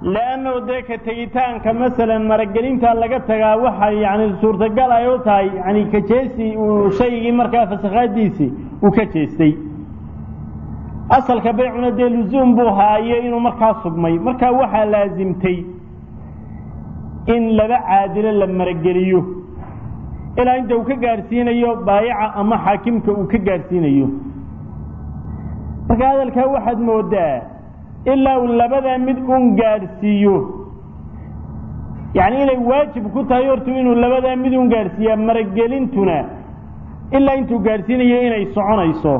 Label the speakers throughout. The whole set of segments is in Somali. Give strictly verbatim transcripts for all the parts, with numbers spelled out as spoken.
Speaker 1: لأنه ذاك تجتان كمثلا مرجلين تلاقتها وحى يعني صورة الجلا يوتاي يعني كجيسي وشيء مركا فسخاديسي وكجيسي أصل كبيعنا دي لزوم بوها إنه مركا صبمي مركا وحى لازمتي إن لبع عادل لما رجليه إلى أنت وكجارسين أيوه بايع أما حاكمك وكجارسين أيوه مركا هذا الكواحد مودا إلا ولا بدأ مدكون جارسيو يعني إلى واجب كنت هيرتوين ولا بدأ مدكون جارسيا مرجلين تنا إلا أنتوا جارسين يين يصعون يصو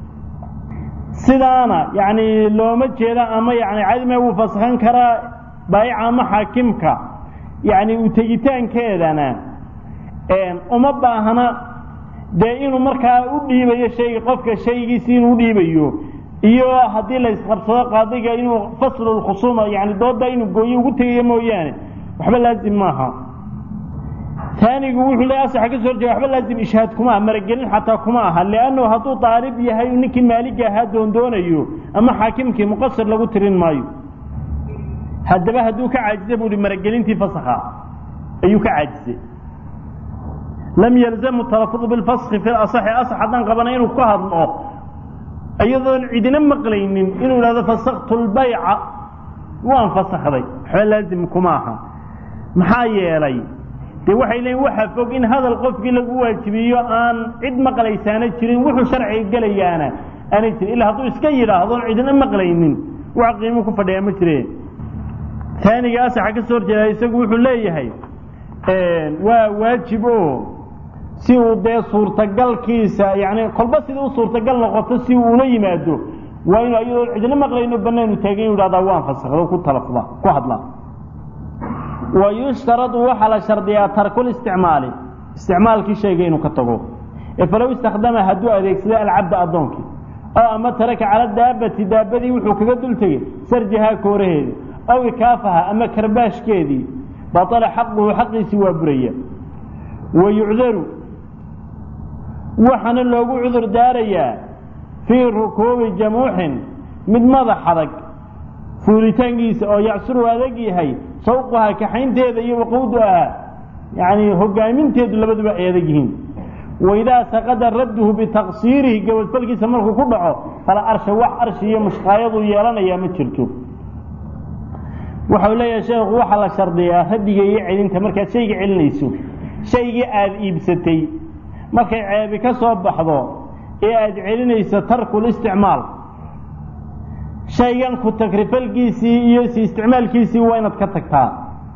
Speaker 1: سدانا يعني لو ما جرى أما يعني عدم وفصحان كرا بايع أما حاكمك يعني وتجتان كذا أنا وما بهنا دائما مركا ودي بيا شيء قفك شيء يصير ودي بيو iyo hadii la isqabsado qaadiga inuu fasl al-khusuma yani dooda inuu gooyo ugu tagay mooyaan waxba laazim maaha ثاني wuxuu leeyahay sax ka soo jeedo waxba laazim ishaad kuma margelin xataa kuma aha laano haduu taalib yahay ninki maaliga ha doon doonayo ama xaakimkii muqassir lagu tirin maayo hadaba haduu ka caajisay buu margelintii fasaxa ayuu ka caajisay lam yalzam talaffuz bil fasx fi al-asah asah hadan qabana inuu ku hadlo أيضاً عندنا مقلين إنه هذا فسخت البيع وان فسخذي حال لازم كماها محايا لي دي وحي لي وحا فوق إن هذا القف قل واجبيه آن عد مقلي سانة جرين وحو شرعي قلي أنا أنا جرين إلا هذا إسكيرا هذا عندنا مقلين وعقيمكم فدي مجرين ثاني قاسي حق السور جلاي يساق وحو لي هاي وواجبوه si uu de suurtagalkiisa yani qalba sidoo suurtagal noqoto si uu la yimaado waa inuu ayuu cidina maqlayno banaanu taagay uu raada waan fasaxdo ku talafda ku hadla ويشترط وحل شرطيا ترك الاستعمال استعمال كي شيء انه كتغو فلو استخدمها هدو اديك سدا العبد ادونك او اما ترك على الدابه دابدي وحو كغا دلتغي سرجها كورهيد او كافها اما كرباشكيدي بطل حقه حقي سوى بريه ويعذر وحنا لوغو عذر داريا في ركوب جموح من ماذا حرق فوريتانجيس او يعسر ادغي هي سوقها كحينتيده iyo waqoodaha يعني hoggaaminteedu labaduba ay adagyihiin وإذا سقط رده بتقصيره قبل فلقي سمرك كدعو فلا أرش وح أرش هي مشقايض يلنا ما جرتو وحول يا شيخ وحل شرطيا هدي يعين انت marka شيء cilinayso شيء aad iibsatay markay ceebi ka soo baxdo ee aad cilinayso tarku isticmaal shaygan ku takrifalkiisi iyo si isticmaalkiisi waa inaad ka tagtaa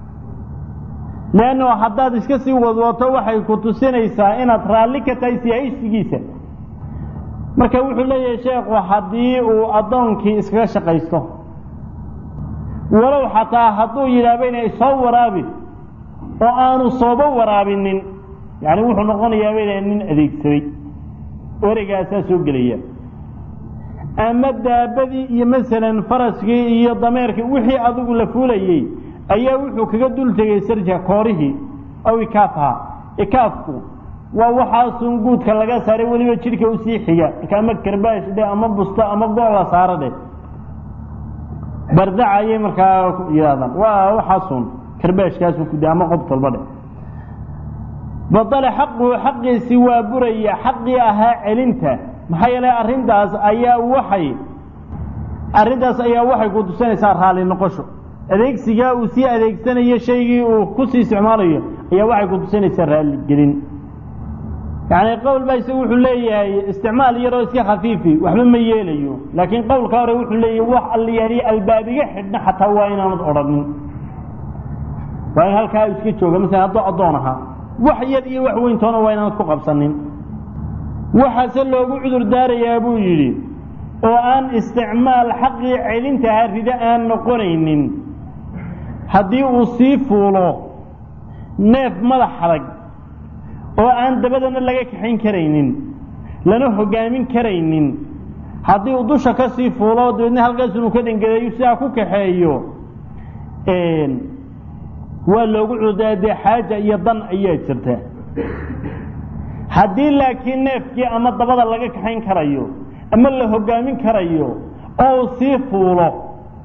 Speaker 1: لأنه حداد إسكسي وضوطه وحي كتسينيسا إنات رالك تايسي عيشتكيسا مركا وحو لي يا شيخ وحدي وأدونكي إسكا شقيسته ولو حتى حدو يلابين إصو ورابي وآنو صوبو ورابين يعني وحو نقون يابين أنين أذيك سوي ورقا أساسو قليا أما الدابدي مثلا فرسكي يضميرك وحي أذوق لفولي ayaa wuxuu kaga dul tagay sarja koorihi aw ikaafa ikaafku waa waxa sunguudka laga saaray waliba jirka uu sii xiga kama karbaash de ama busta ama goola saarade bardacay markaa yiraadan waa waxa sun karbaashkaas ku daama qof talbade badal xaqu xaqisi waa buraya xaqi aha celinta maxay yeelay arintaas ayaa waxay arintaas ayaa waxay ku tusinaysaa raali noqosho adeegsiga uu si adeegsanayo shaygii uu ku sii isticmaalayo ayaa waxay ku tusinaysaa raali gelin yani qowl baa isagu wuxuu leeyahay isticmaal yaro iska khafiifi waxba ma yeelayo laakiin qowlka hore wuxuu leeyahay wax aliyari albaabiga xidna xataa waa inaanad odhanin waa halkaa iska jooga mesela hadduu addoonaha wax yar iyo wax weyn toona waa inaanad ku qabsanin waxaase loogu cudur daarayaa buu yidhi oo aan isticmaal xaqii celintaha rida aan noqonaynin haddii uu sii fuulo neef madax adag oo aan dabadana laga kaxayn karaynin lana hogaamin karaynin haddii uu dusha ka sii fuulo dadna halkaas uu ka dhangadeeyo si ku kaxeeyo een waa loogu cudaade xaaja iyo dan ayaa jirta haddii laakiin neefkii ama dabada laga kaxayn karayo ama la hogaamin karayo oo sii fuulo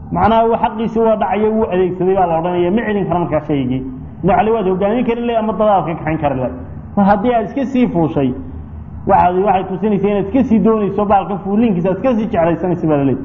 Speaker 1: macnaha uu xaqiisa waa dhacay uu adeegsaday baa la odhanaya ma celin karo markaa shaygii nacli waad hogaamin kari leh ama dadaadka kaxayn kari leh mar haddii aad iska sii fuushay waxaad waxay tusinaysaa inaad iska sii doonayso baalka fuulinkiisa aad iska sii jeclaysanaysa baa laleeyahay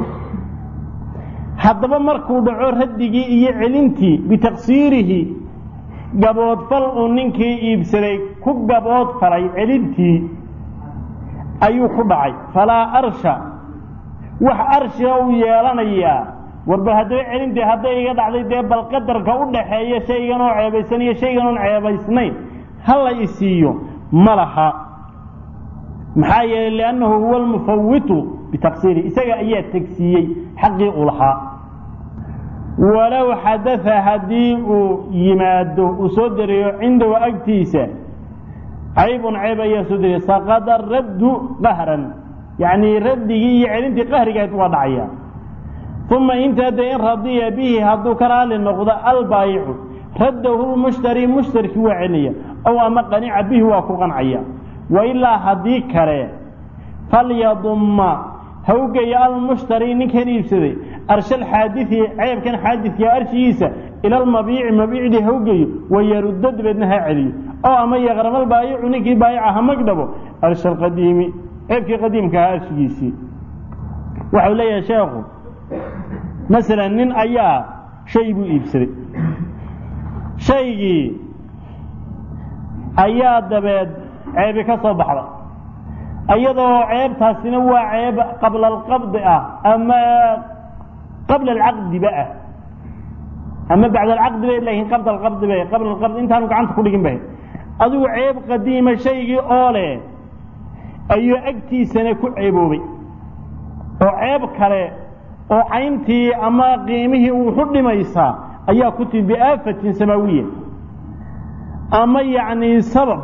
Speaker 1: haddaba markuu dhaco raddigii iyo celintii bitaqsiirihi gaboodfal uu ninkii iibsaday ku gaboodfalay celintii ayuu ku dhacay falaa arsha wax arshiga uu yeelanayaa warba haddaba celintii hadday iga dhacday dee bal qadarka u dhaxeeya shaygan oo ceebaysan iyo shaygan oon ceebaysnayn ha la isiiyo ma laha maxaa yeelay liannahu huwa almufawitu bitaqsiirihi isaga ayaa tegsiiyey xaqii u lahaa walow xadaa haddii uu yimaado uu soo dariyo cindahu agtiisa caybun cayb ayaa soo dariya saqada raddu qahran yacni raddigii iyo celintii qahrigaad waa dhacaya uma intaa dee in radiya bihi hadduu ka raali noqdo albaayicu raddahu lmushtari mushtarkii waa celinaya ow ama qanica bihi waa ku qancaya wailaa haddii kale falyadumma hawgeeya almushtari ninkan iibsaday arshal xaadii ceebkan xaadidka arshigiisa ila almabiici mabiicdii hawgeeyo wayaruddo dabeedna ha celiyo oo ama yaqramal baayicu ninkii baayica ha magdhabo arshal qadiimi ceebkii qadiimka ahaa arshigiisii waxau leeyahay sheekhu masalan nin ayaa shay buu iibsaday shaygii ayaa dabeed ceebi ka soo baxday iyadoo ceebtaasina waa ceeb qabla alqabdi ah ama qabla alcaqdi ba ah ama bacda alcaqdi ba laakiin qabla alqabdi ba qabla alqabdi intaanu gacanta ku dhigin ba adigu ceeb qadiima shaygii oo leh ayuu agtiisana ku ceeboobay oo ceeb kale oo cayntii ama qiimihii uu ku dhimaysaa ayaa ku timi biaafatin samaawiya ama yacni sabab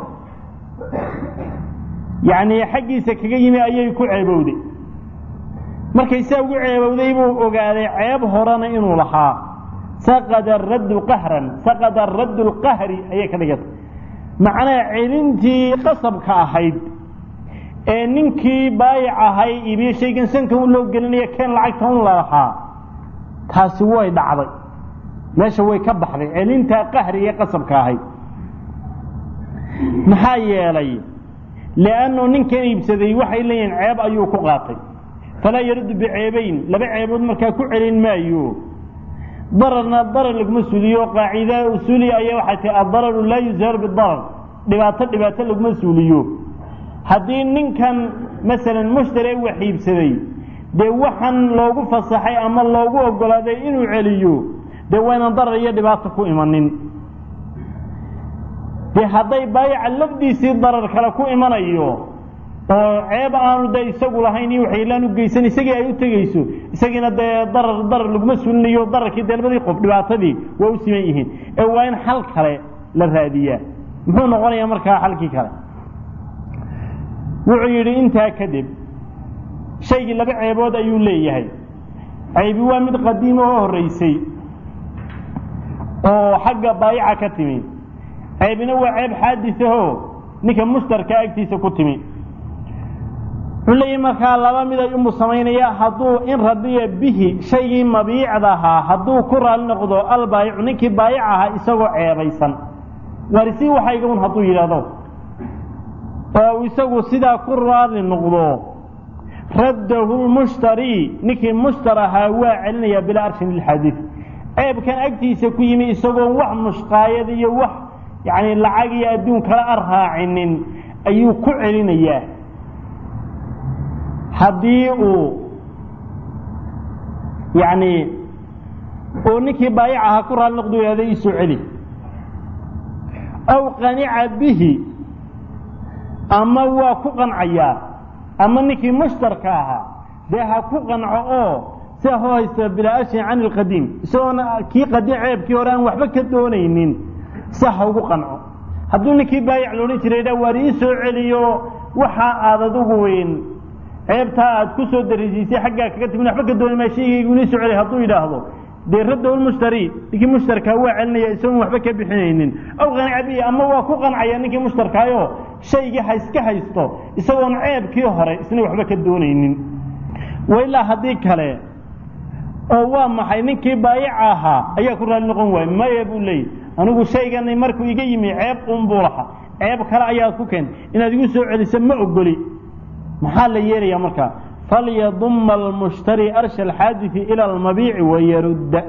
Speaker 1: yacni xaggiisa kaga yimi ayay ku ceebowday markay saa ugu ceebowday buu ogaaday ceeb horena inuu lahaa saqada raddu qahran saqada raddu lqahri ayay ka dhigatay macnaha celintii qasabka ahayd ee ninkii baayic ahay iibiye shaygan sanka u loo gelinaya keen lacagta un lalahaa taasi way dhacday meesha way ka baxday celintaa qahri ee qasabka ahayd maxaa yeelay liannu ninkan iibsaday waxay leeyihiin ceeb ayuu ku qaatay falaa yaruddu biceebayn laba ceebood markaa ku celin maayo dararna darar laguma suuliyo qaacida usuuliya ayaa waxay tahay addararu laa yuzaalu bidarar dhibaato dhibaato laguma suuliyo haddii ninkan masalan mushtari wax iibsaday dee waxaan loogu fasaxay ama loogu ogolaaday inuu celiyo dee waynan darar iyo dhibaato ku imanin dee hadday baayica lafdiisii darar kale ku imanayo oo ceeb aanu dee isagu lahayn iyo waxaylaan u geysan isagii ay u tegayso isagiina dee darar darar laguma sulinayo dararkii dee labadii qof dhibaatadii waa u siman yihiin ee waa in xal kale la raadiyaa muxuu noqonayaa markaa xalkii kale wuxuu yidhi intaa kadib shaygii laba ceebood ayuu leeyahay ceybi waa mid qadiima oo horraysay oo xagga baayica ka timi ceebina waa ceeb xaadisahoo ninka mushtarka agtiisa ku timi wuxuu leeyahay markaa laba mid ay umu samaynaya hadduu in radiya bihi shaygii mabiicda ahaa hadduu ku raali noqdo albaayicu ninkii baayic ahaa isagoo ceebaysan warisii waxaygaun hadduu yidhaahdo oo isagu sidaa ku raali noqdo raddahu lmushtari ninkii mushtar ahaa waa celinayaa bilaa arshin lilxadiid ceebkan agtiisa ku yimi isagoon wax mushqaayad iyo wax yacni lacag iyo adduun kala arraacinin ayuu ku celinayaa haddii uu yacni uu ninkii baayic ahaa ku raali noqdo yidhahdo iisoo celi aw qanica bihi ama waa ku qancayaa ama ninkii mushtarka ahaa dee ha ku qanco oo sia hoo haysta bilaa ashin can ilqadiim isagoona kii qadiim ceebkii hore aan waxba ka doonaynin sa ha ugu qanco hadduu ninkii baayic loodhan jiray dha waar ii soo celiyo waxa aad adugu weyn ceebtaa aad ku soo darisiisay xaggaa kaga timin waxba ka dooni maa shaygaygu inii soo celiy hadduu yidhaahdo dee raddahu lmushtari ninkii mushtarkaa waa celinaya isagoon waxba ka bixinaynin aw qanica bihi ama waa ku qancaya ninkii mushtarkaayoo shaygii ha iska haysto isagoon ceebkii hore isna waxba ka doonaynin wailaa haddii kale oo waa maxay ninkii baayic ahaa ayaa ku raali noqon waayay maya buu leeyahay anigu shaygan markuu iga yimi ceeb uun buu lahaa ceeb kale ayaa ku keen inaad igu soo celiso ma ogoli maxaa la yeelayaa markaa falyadumma almushtari arsha alxaadisi ila almabiici wayarudda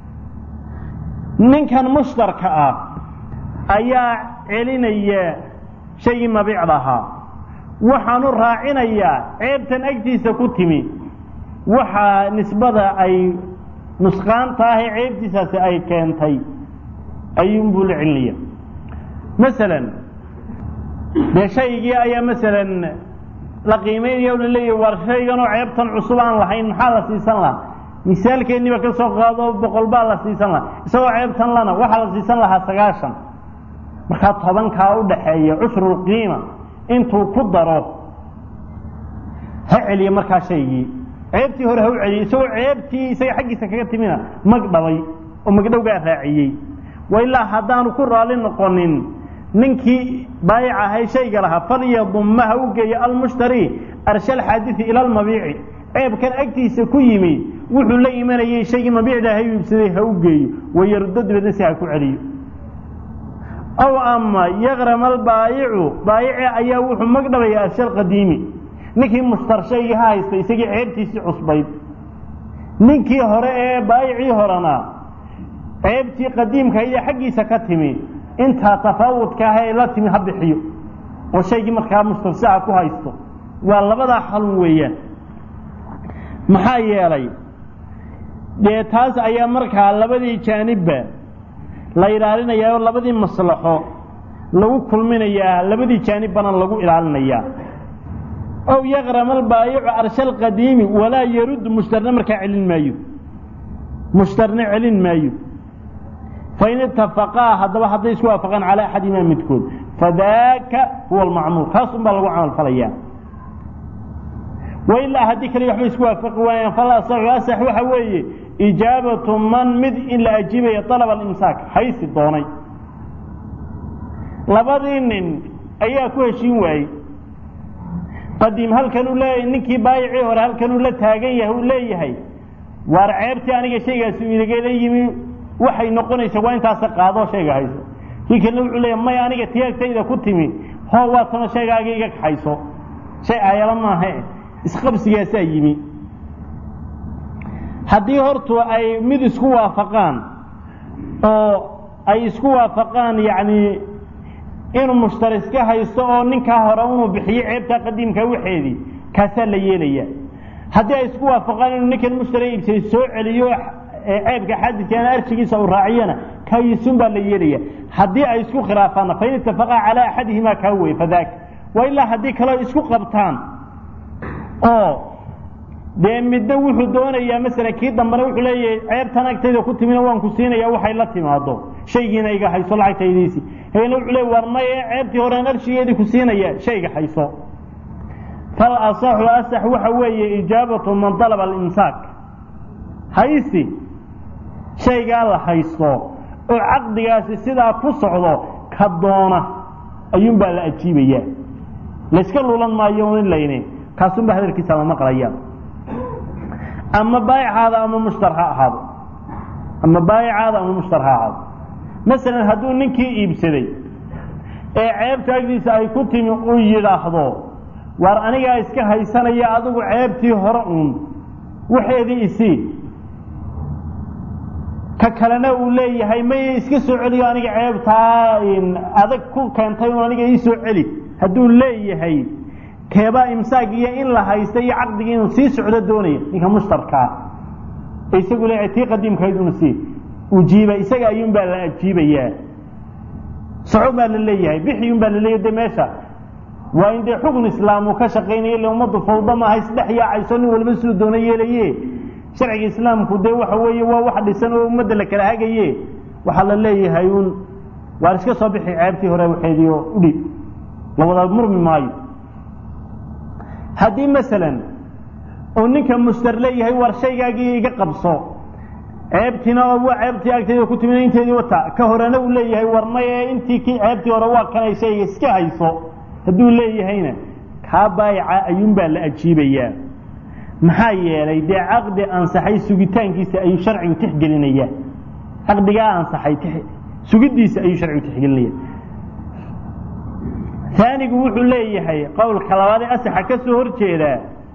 Speaker 1: ninkan mushtarka ah ayaa celinaya shaygii mabiicda ahaa waxaanu raacinayaa ceebtan agtiisa ku timi waxaa nisbada ay nusqaanta ah ee ceebtiisaasi ay keentay ayuunbuu la celinaya masalan dee shaygii ayaa masalan la qiimeynaya la leeyahay war shayganoo ceebtan cusub aan lahayn maxaa la siisan lahaa misaalkeeniba ka soo qaado boqol baa la siisan lahaa isagoo ceebtan lana waxaa la siisan lahaa sagaashan markaa tobankaa u dhaxeeya cushrulqiima intuu ku daro ha celiya markaa shaygii ceebtii hore ha u celiyey isagoo ceebtii isaga xaggiisa kaga timina mag dhabay oo magdhowgaa raaciyey wa ilaa haddaanu ku raali noqonin ninkii baayic ahay shayga lahaa falyadumma ha u geeyo almushtari arsha alxaadisi ila almabiici ceebkan agtiisa ku yimi wuxuu la imanayay shaygii mabiicda ha iibsaday ha u geeyo wayaruddo dibadna si ha ku celiyo aw ama yaqrama albaayicu baayici ayaa wuxuu magdhabaya arsha alqadiimi ninkii mushtar shaygii ha haystay isagii ceebtiisii cusbayd ninkii hore ee baayicii horena ceebtii qadiimka iyo xaggiisa ka timi intaa tafaawudka ah ee la timi ha bixiyo oo shaygii markaa mushtar si ha ku haysto waa labadaa xalun weeyaan maxaa yeelay dee taas ayaa markaa labadii jaanibba la ilaalinayaa oo labadii maslaxo lagu kulminayaa labadii jaanibbana lagu ilaalinayaa aw yaqrama albaayicu arsha alqadiimi walaa yaruddu mushtarna markaa celin maayo mushtarna celin maayo fain itafaqaa haddaba hadday isku waafaqaan calaa axadihimaa midkood fadaaka huwa almacmuul kaas un baa lagu camal falayaa wailaa haddii kale waxbay isku waafaqi waayaan fal asaxu asax waxa weeye ijaabatu man mid in la ajiibaya alaba alimsaak haysi doonay labadii nin ayaa ku heshiin waayey qadiim halkan uu leeyahay ninkii baayicii hore halkan uu la taagan yahay uu leeyahay waar ceebtii aniga shaygaasi inagala yimi waxay noqonaysaa waa intaasa qaadoo shayga hayso kii kalena wuxuu leeyahay may aniga tiyaagtayda ku timi hoo waa tana shaygaaga iga kaxayso shay ayala maahe isqabsigaasaa yimi haddii hortu ay mid isku waafaqaan oo ay isku waafaqaan yacni inuu mushtari iska haysto oo ninkaa hore inuu bixiyo ceebtaa qadiimkaa waxeedii kaasaa la yeelaya haddii ay isku waafaqaan inuu ninkan mushtari iibsay soo celiyo ceebka xadidkaana arshigiisa uu raaciyana kaayisun baa la yeelaya haddii ay isku khilaafaanna fain itafaqaa calaa axadihimaa kaa wey fadaak wa ilaa haddii kaleo isku qabtaan oo dee midna wuxuu doonayaa masalan kii dambana wuxuu leeyahay ceebtan agtayda ku timina waan ku siinaya waxay la timaado shaygiina iga hayso lacagtaydiisi hayna wuxuu leeyahay war maye ceebtii horeen arshigeedii ku siinaya shayga hayso fal asaxu asax waxa weeye ijaabatu man dalaba alimsaak haysi shaygaa la haysto oo caqdigaasi sidaa ku socdo ka doona ayuunbaa la ajiibayaa layska lulan maayo in layne kaasunbaa hadalkiisa la maqlaya ama baayicaada ama mushtar ha ahaado ama baayicaada ama mushtar ha ahaado masalan hadduu ninkii iibsaday ee ceebta agdiisa ay ku timi uu yidhaahdo waar anigaa iska haysanaya adigu ceebtii hore uun waxeedii isii ka kalena uu leeyahay may iska soo celiyo aniga ceebtaa adag ku keentay un aniga ii soo celi hadduu leeyahay keebaa imsaag iyo in la haysta iyo caqdigii inuu sii socdo doonaya ninka mushtarkaa isagu leeyahay tii qadiimkayd una sii ujiiba isaga ayuunbaa la ajiibayaa soco baa la leeyahay bixiyun baa la leeyahay de meesha waa in dee xukun islaam uu ka shaqaynaya ile ummaddu fawda maaha isdhex yaacayso nin walba siduu doono yeelaye sharciga islaamku dee waxa weeye waa wax dhisan oo ummadda la kala hagaye waxaa la leeyahay uun waar iska soo bixi ceebtii hore waxeedii oo udhib lawada murmi maayo haddii masalan oo ninka mushtar leeyahay war shaygaagii iga qabso ceebtiina oo waa ceebtii agtayda ku timina inteedii wata ka horena uu leeyahay war maye intii kii ceebtii hore waa kanay shayga iska hayso hadduu leeyahayna kaa baayica ayuunbaa la ajiibayaa maxaa yeelay dee caqdi ansaxay sugitaankiisa ayuu sharcigu tixgelinaya caqdigaa ansaxay sugidiisa ayuu sharcigu tixgelinaya ثانigu wuxuu leeyahay qowlka labaad ee asaxa ka soo horjeeda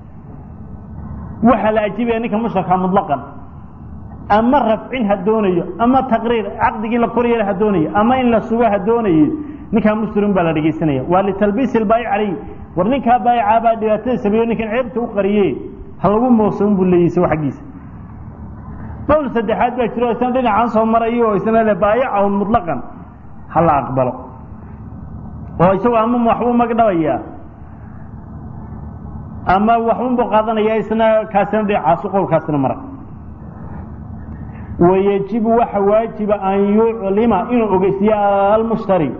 Speaker 1: waxa la ajibaya ninka mushrika mutlaqan ama rafcin hadoonayo ama taqriir caqdigii la koriyay hadoonayo ama in la sugo hadoonayo ninka mushrin baa la dhigeysanaya waa li talbiis al-bay' ali war ninka bay'a baa dhibaatada sameeyo ninkan ceebta u qariyay hal lagu moosan buu leeyahay waxiisa qowl saddexaad baa jiro isna dhinacan soo marayo isna la bay'a mutlaqan hal aqbalo oo isagoo ama waxba magdhabaya ama waxun buu qaadanaya isna kaasna dhinacaas qowlkaasna mara ويجب وحواجب أن يعلم إنه أغسياء المشتري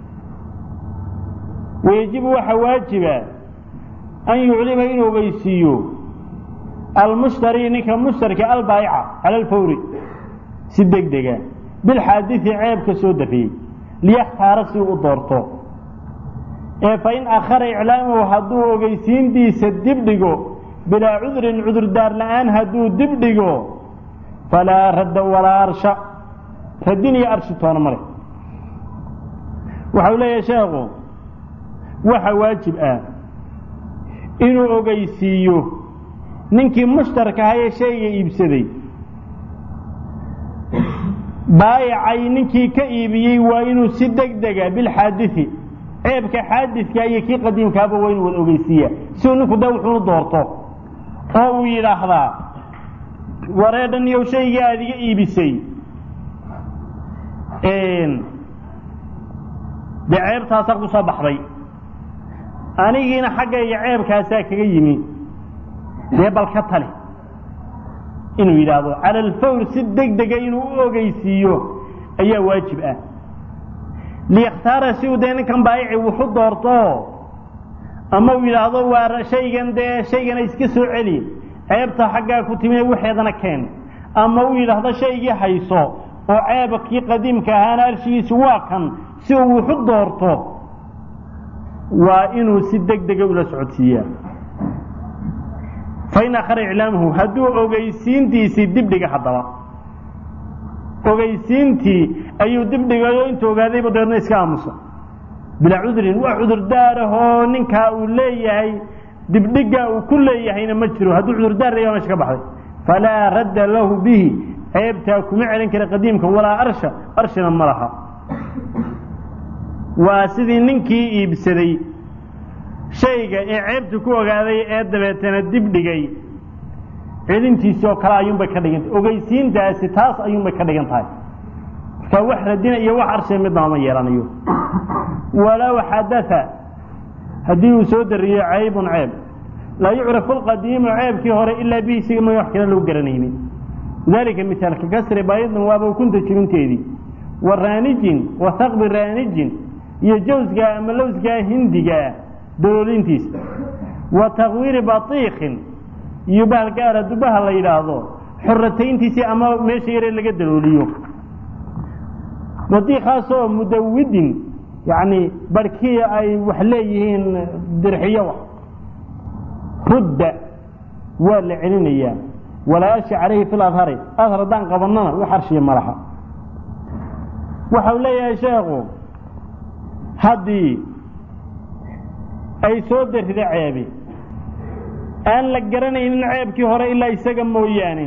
Speaker 1: ويجب وحواجب أن يعلم إنه أغسياء المشتري إنك مشترك البائعة على الفوري سدق دقاء بالحادث عيب كسود فيه ليختار سوء دورته فإن أخر إعلامه هدوه أغسين دي سدب دقو بلا عذر عذر دار لآن هدوه دب دقو فلا رد ولا أرشى ردني أرشى تونمري وحوله يا شيخ وحواجب آه إنه أغيسيو ننكي مشترك هاي شيء يبسدي بايعي ننكي كإيبيي وإنه سدق دقا بالحادث عيب كحادث كأي كي قديم كابا وإنه الأغيسية سو نكو دوحون دورتو أو يلاحظا wareedan iyo shayga adiga iibisay een ceebtaas ku soo baxday anigiina xaggayga ceebkaas kaga yimi ee balka tali inuu yiraahdo ala al-fawr si degdeg inuu ogeysiiyo ayaa waajib ah li ikhtaara si uu deena kan baayici wuxuu doorto ama uu yiraahdo waa shaygan de shaygan iska soo celi ceebta xagga ku timay waxeedana keen ama uu yiraahdo shaygii hayso oo ceebkii qadiimka ahaan arshiisu waa kan si uu wuxuu doorto waa inuu si degdeg u la socodsiiyaa fayna khar i'laamuhu haduu ogeysiintiisi dibdhiga hadaba ogeysiintii ayuu dibdhigayo intuu ogaaday badeedna iska aamuso bila cudrin wa cudur daaraho ninka uu leeyahay dibdhiga uu ku leeyahayna ma jiro haduu cudur daarayo ma ka baxday fala radda lahu bihi ceebta kuma celin kara qadiimka wala arsha arshina malaha waa sidii ninkii iibsaday shayga ee ceebta ku ogaaday ee dabeetana dibdhigay celintiisa oo kala ayuun bay ka dhigantay ogeysiintaasi taas ayuun bay ka dhigantahay ka wax radina iyo wax arshay midna ma yeelanayo wala hadatha hadii uu soo dariyo ceebun ceeb la yu'rafu al-qadim ceebkii hore illa bi si ma wax kale loo garanaynin dalika misaal ka kasri baydin waaba kunta jirinteedii waraanijin wa thaqb raanijin iyo jawsga ama lawsga hindiga doolintiis wa tagwir batiikhin yubal gaara dubaha la yiraahdo xurratayntiisi ama meesha yare laga dalooliyo batiikhaas oo mudawidin يعني بركية أي وحليهن درحية رد ولا علنية ولا أشي عليه في الأظهر أظهر دان قبلنا وحرشي مرحا وحولي يا شيخ هدي أي صدر في عيبي أن لقرني إن عيبك هراء إلا يساقم موياني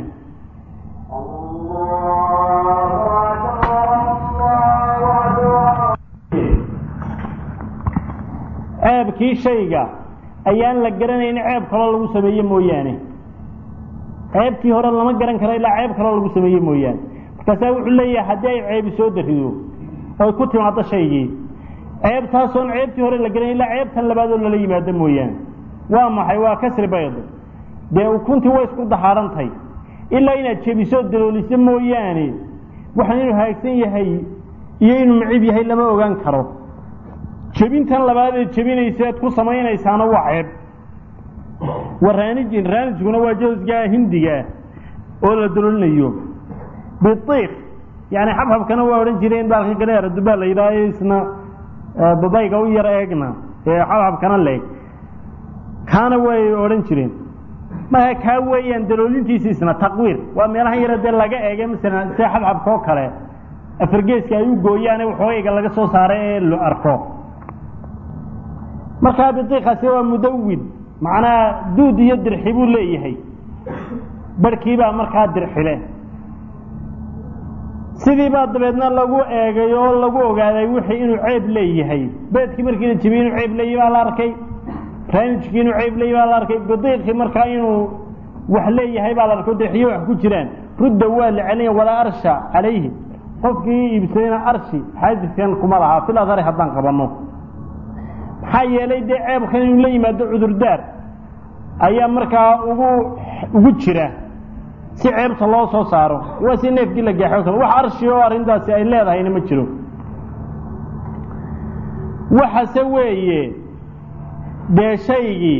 Speaker 1: ceebkii shayga ayaan la garanayn ceeb kale lagu sameeyay mooyaane ceebkii hore lama garan karo ilaa ceeb kale lagu sameeyay mooyaane markaas wuxuu leeyahay hadii ay ceeb soo dariyo oo ku timaado shaygii ceebtaas oo ceebtii hore la garanay ilaa ceebtan labaad oo la yimaado mooyaane waa maxay waa kasri bayd de ukunti way isku dahaarantay ilaa inaad jebiso dalooliso mooyaane waxaan inuu haagsan yahay iyo inuu macib yahay lama ogaan karo jabintan labaad ee jabinaysaad ku sameynaysaana waa ceeb waraanijin raanijkuna waa jawsga hindiga oo la dulinayo bitiq yani xabxabkana waa oran jireen baalka galeer dubaa la yiraahdo isna babayga u yar eegna ee xabxabkana leeg kana way oran jireen ما كاوي يندلولين سيسنا تقوير وميلها يرد لغا ايغا مثلا سي xabxabko kale afargeeska ay u gooyaan waxooyga laga soo saaray loo arko marka bidiqasi waa mudawid macna duud iyo dirxibu leeyahay barkiiba marka dirxile sidii baa dabeedna lagu eegayo lagu ogaaday wixii inuu ceeb leeyahay beedkii markii la jibiyay inuu ceeb leeyahay la arkay ranjkii inuu ceeb leeyahay la arkay bidiqi marka inuu wax leeyahay baa la arkay dirxiyo wax ku jiraan rudda waa la celiyo wala arsha alayhi qofkii ibsayna arshi xadiiskan kuma laha fil adari hadan qabano maxaa yeelay de ceebkan inuu la yimaado cudurdaar ayaa markaa ugu ugu jira si ceebta loo soo saaro waa si neefkii la gaxo kale wax arshi oo arintaasi ay leedahay ma jiro waxa saweeye de shaygii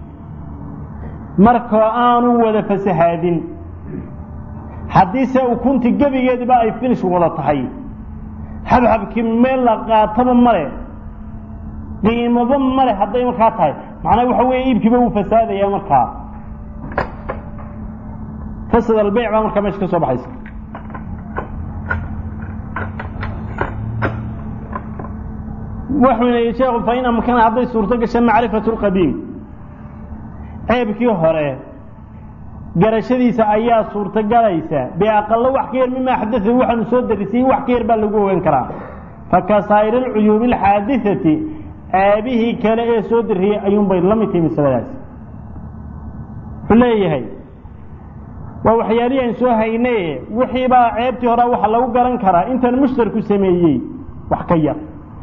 Speaker 1: marka aanu wada fasahaadin haddii se uu kunti gabigeediba ay finish wada tahay xabxabkii meel la qaataba male qiimaba male hadday markaa tahay macnaa waxa weeye iibkiiba uu fasaadaya markaa fasad albayc baa markaa meesha ka soo baxaysa wuxuu leeyahay sheekhu fa in amkana hadday suurto gashay macrifatu lqadiim ceebkii hore garashadiisa ayaa suurta galaysa biaqallo wax ka yar mima xadaث waxaanu soo darisay wax ka yar baa lagu ogaan karaa fakasaa'ir alcuyuub alxaadithati ceebihii kale ee soo dariyay ayuun bay la mid tahay masaladaas wuxuu leeyahay waa waxyaalihii aan soo haynay wixii baa ceebtii hore waxa lagu garan karaa intaan mushtarku sameeyey wax ka yar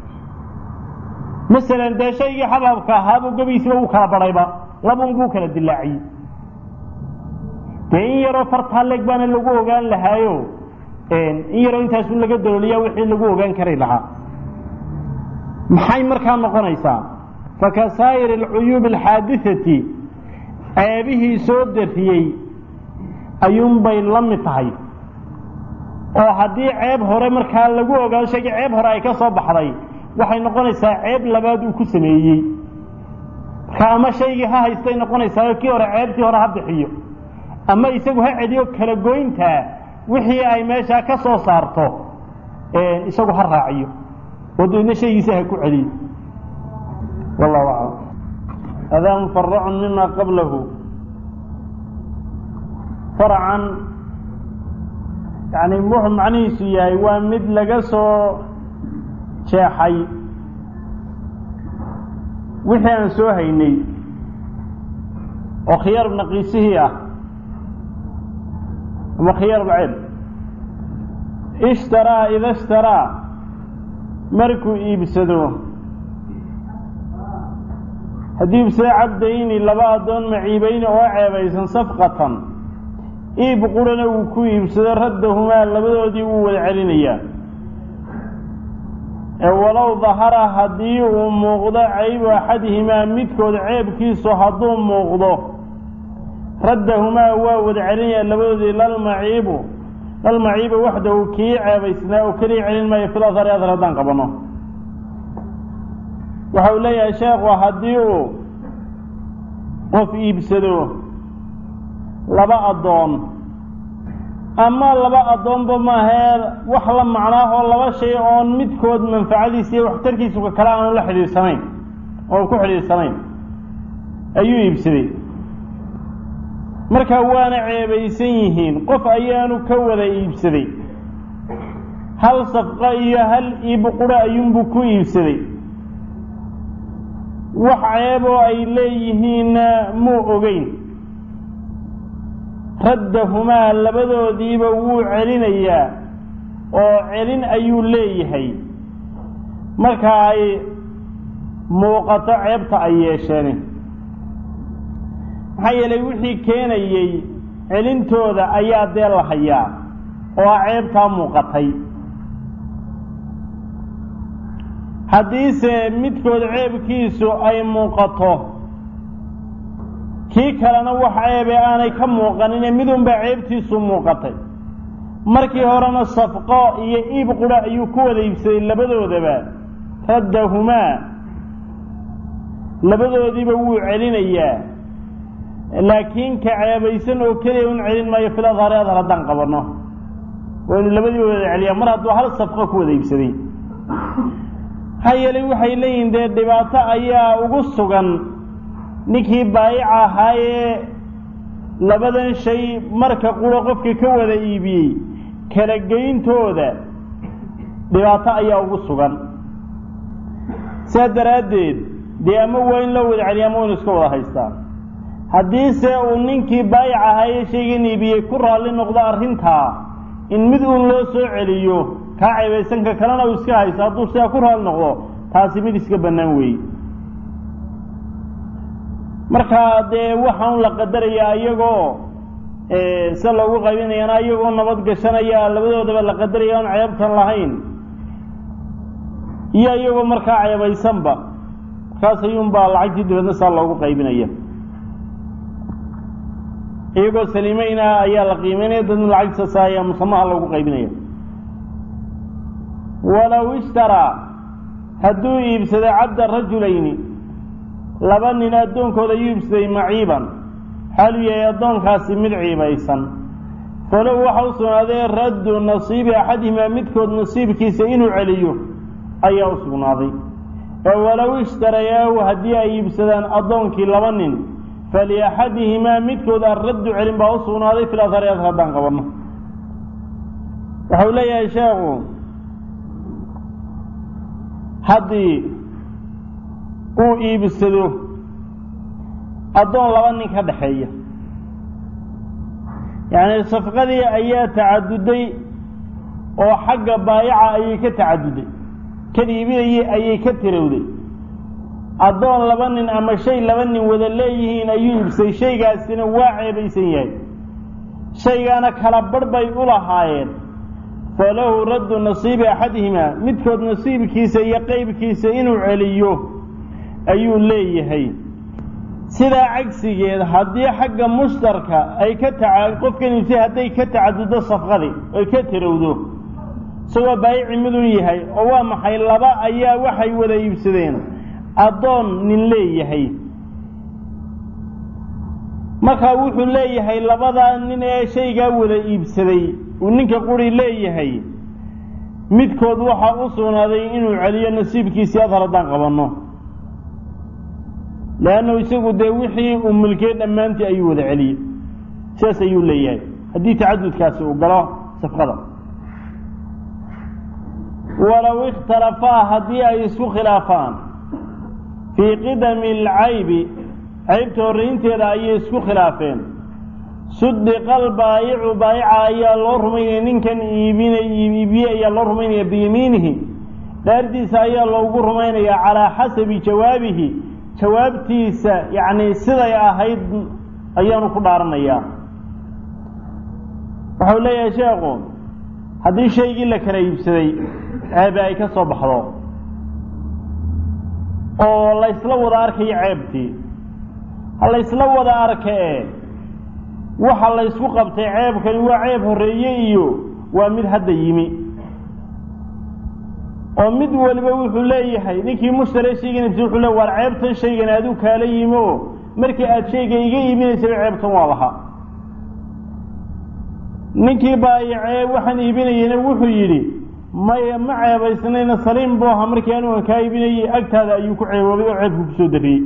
Speaker 1: masalan dee shaygii xabaabka ahaa buu gabigiisiba uu kala badhayba labun buu kala dilaaciyey in yaro farta leeg baan lagu ogaan lahaayo in yaro intaas laga dalooliyaa wixii lagu ogaan karay lahaa maxay markaa noqonaysaa fakasaa'ir alcuyuub alxaadithati ceebihii soo dariyey ayuun bay la mid tahay oo haddii ceeb hore markaa lagu ogaan shaygii ceeb hore ay ka soo baxday waxay noqonaysaa ceeb labaad uu ku sameeyey marka ama shaygii ha haystay noqonaysaa kii hore ceebtii hore ha bixiyo ama isagu ha celiyo kala goynta wixii ay meesha ka soo saarto ee isagu ha raaciyo wadina shaygiisa ha ku celiyo wallahu a'lam adam far'un mimma qablahu far'an yani muh macnihiisu yahay waa mid laga soo jeexay wixii aan soo haynay oo khiyar naqiisihii ah وخيار بعيد اشترى إذا اشترى مركو إيبسدو هديب سي عبدين لبادون معيبين وعيبين صفقة إيب قولنا وكو إيبسد ردهما لبدو دي والعلينية ولو ظهر هديه مغضى عيب أحدهما متكود عيب كيسو هدوم مغضى ردهما واود عليا لبودي للمعيب المعيب وحده كي عابسنا وكلي علم ما في الاثر هذا دان قبنه وحول يا شيخ وهديو وفي يبسدو لبا اضون اما لبا اضون بما هير وحلا معناه لبا شيء اون مدكود منفعديسي وحتركيسو كلا ان لا خليسنين او ku xiriirsaneen ayuu ibsaday marka waana ceebaysan yihiin qof ayaanu ka wada iibsaday hal safqa iyo hal iib qura ayuunbu ku iibsaday wax ceebo ay leeyihiin mu ogeyn raddahumaa labadoodiiba wuu celinayaa oo celin ayuu leeyahay marka ay muuqato ceebta ay yeesheen maxaa yeelay wixii keenayey celintooda ayaa dee la hayaa oo ceebtaa muuqatay haddiise midkood ceebkiisu ay muuqato kii kalena wax ceebe aanay ka muuqanin midunbaa ceebtiisu muuqatay markii horena safqo iyo iib qura ayuu ku wada iibsaday labadoodaba raddahumaa labadoodiiba wuu celinayaa laakiin ka ceebaysan oo keliya un celin maayo fil adhaari adhar haddaan qabanno waa inu labadii wada celiyaa mar hadduu hal safqo ku wada iibsaday maxaa yeelay waxay leeyihin dee dhibaato ayaa ugu sugan ninkii baayic ahaayee labadan shay marka quro qofka ka wada iibiyey kala geyntooda dhibaato ayaa ugu sugan saa daraaddeed dee ama waa in loo wada celiya ama waa inu iska wada haystaa haddiise uu ninkii baayic ahaayee shaygan iibiyey ku raalli noqdo arrintaa in mid uun loo soo celiyo kaa ceebaysanka kalena uu iska haysto hadduu sidaa ku raalli noqdo taasi mid iska bannaan weeye markaa dee waxaan la qadarayaa iyagoo se loogu qaybinayana iyagoo nabad gashanaya labadoodaba la qadaraya oon ceebtan lahayn iyo iyagoo markaa ceebaysanba markaas ayuunbaa lacagtii dibadna saa loogu qaybinaya iyagoo saliimeyna ayaa la qiimeynaya dadna lacagtaas ayaa musamaha loogu qaybinaya walow ishtaraa hadduu iibsaday cabda rajulayni laba nin addoonkooda ayuu iibsaday maciiban xaaluu yahay addoonkaasi mid ciibaysan falow waxa u sugnaaday raddu nasiibi axadihimaa midkood nasiibkiisa inuu celiyo ayaa u sugnaaday oo walow ishtarayaahu haddii ay iibsadaan addoonkii laba nin faliaxadihimaa midkood arraddu celin baa u sugnaaday fil adhari adhar haddaan qabanno waxau leeyahay sheekhu haddii uu iibsado addoon laba nin ka dhaxeeya yacni safqadii ayaa tacaduday oo xagga baayaca ayay ka tacaduday kan iibinayay ayay ka tirowday addoon laba nin ama shay laba nin wada leeyihiin ayuu iibsaday shaygaasina waa ceebaysan yahay shaygaana kala barh bay u lahaayeen falahu raddu nasiibi axadihimaa midkood nasiibkiisa iyo qeybkiisa inuu celiyo ayuu leeyahay sidaa cagsigeed haddii xagga mushtarka ay ka taca qofkan iibsay hadday ka tacaduddo safqadii oy ka tirowdo isagoo baayici midun yahay oo waa maxay laba ayaa waxay wada iibsadeen addoon nin leeyahay markaa wuxuu leeyahay labadaa nin ee shaygaa wada iibsaday uu ninka quri leeyahay midkood waxaa u sugnaaday inuu celiyo nasiibkiisii adhar haddaan qabanno leannu isagu dee wixii uu milkey dhammaantii ayuu wada celiyey sidaas ayuu leeyahay haddii tacadudkaasi uu galo safqada walow ikhtalafaa haddii ay isku khilaafaan fii qidami alcaybi caybta horraynteeda ayay isku khilaafeen sudiqa albaayicu baayica ayaa loo rumaynaya ninkan iibinay iibiye ayaa loo rumaynaya biyamiinihi dhaartiisa ayaa loogu rumaynayaa calaa xasabi jawaabihi jawaabtiisa yacni siday ahayd ayaanu ku dhaaranayaa wuxuu leeyahay sheekhu haddii shaygii la kala iibsaday ceebe ay ka soo baxdo oo laysla wada arkayo ceebtii ha laysla wada arkee waxa laysku qabtay ceebkani waa ceeb horreeye iyo waa mid hadda yimi oo mid waliba wuxuu leeyahay ninkii mushtare shaygan iibsay wuxuu leeyahay waar ceebtan shaygan aduu kaala yimi oo markii aad shayga iga iibinaysay ceebtan waa lahaa ninkii baayicee waxaan iibinayeyna wuxuu yidhi maya ma ceebaysnayna saliim buu ahaa markii anigu aan kaa iibinayay agtaada ayuu ku ceeboobay oo ceebku kusoo dariyey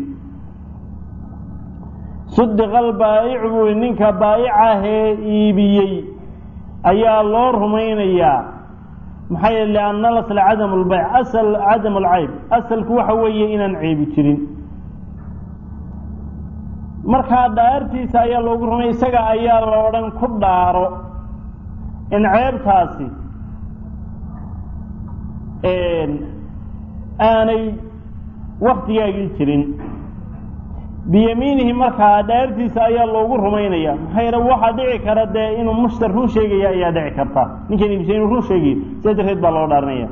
Speaker 1: sudiqa albaayicu buu ninka baayicahee iibiyey ayaa loo rumaynayaa maxaa yeele lianna alasla cadamu lbayc asal cadamu alcayb asalku waxa weeye inaan ceebi jirin markaa dhaartiisa ayaa loogu rumay isaga ayaa la odhan ku dhaaro in ceebtaasi aanay waktigaagii jirin biyamiinihi markaa dhaartiisa ayaa loogu rumaynaya maxaa yeele waxaa dhici kara dee inuu mushtar run sheegaya ayaa dhici karta ninkan iibsay inuu run sheegayo sidaa darteed baa loo dhaaranaya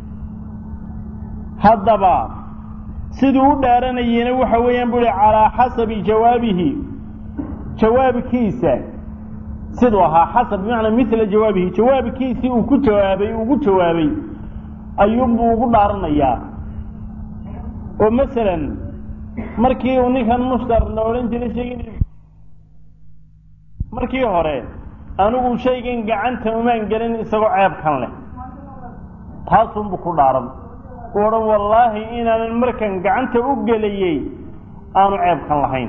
Speaker 1: haddaba siduu u dhaaranayena waxa weeyaan bu uhi calaa xasabi jawaabihi jawaabkiisa siduu ahaa xasab bimacnaa mila jawaabihi jawaabkiisii uu ku jawaabay ugu jawaabay ayuunbuu ugu dhaaranayaa oo masalan markii uu ninkan mushtar la odhan jiray sheegin markii hore anigu shaygan gacanta umaan gelin isagoo ceeb kan leh taasun buu ku dhaaran oran wallaahi inaanan markan gacanta u geliyey aanu ceeb kan lahayn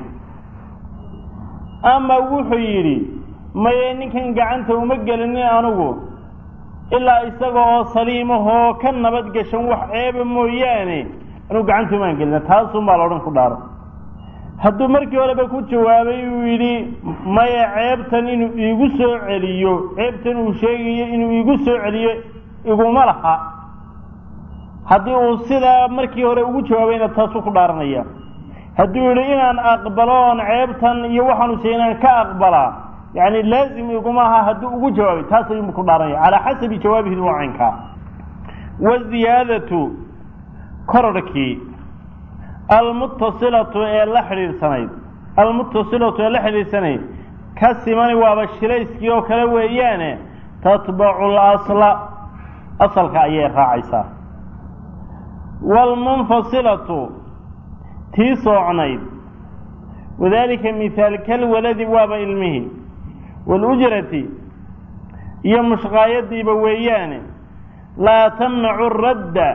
Speaker 1: ama wuxuu yidhi maye ninkan gacanta uma gelinin anigu ilaa isaga oo saliimahoo ka nabad gashan wax ceeba mooyaane anugu gacanta umaan gelina taasun baa la odhan ku dhaaran hadduu markii horeba ku jawaabay uu yidhi maya ceebtan inuu iigu soo celiyo ceebtan uu sheegayo inuu iigu soo celiyo iguma laha haddii uu sidaa markii hore ugu jawaabayna taasuu ku dhaaranaya hadduu yidhi inaan aqbalo oon ceebtan iyo waxaanu sheegay inaan ka aqbalaa yacni laazim iguma aha hadduu ugu jawaabay taas ayuunbu ku dhaaranaya calaa xasabi jawaabihi wacinkaa waziyaadatu kororhkii almuttasilatu ee la xidhiidhsanayd almuttasilatu ee la xidhiidhsanayd ka simani waaba shilayskii oo kale weeyaane tatbacu lasla asalka ayay raacaysaa waalmunfasilatu tii soocnayd wadaalika mithaal kalwaladi waaba ilmihii waalujrati iyo mushqaayadiiba weeyaane laa tamnacu radda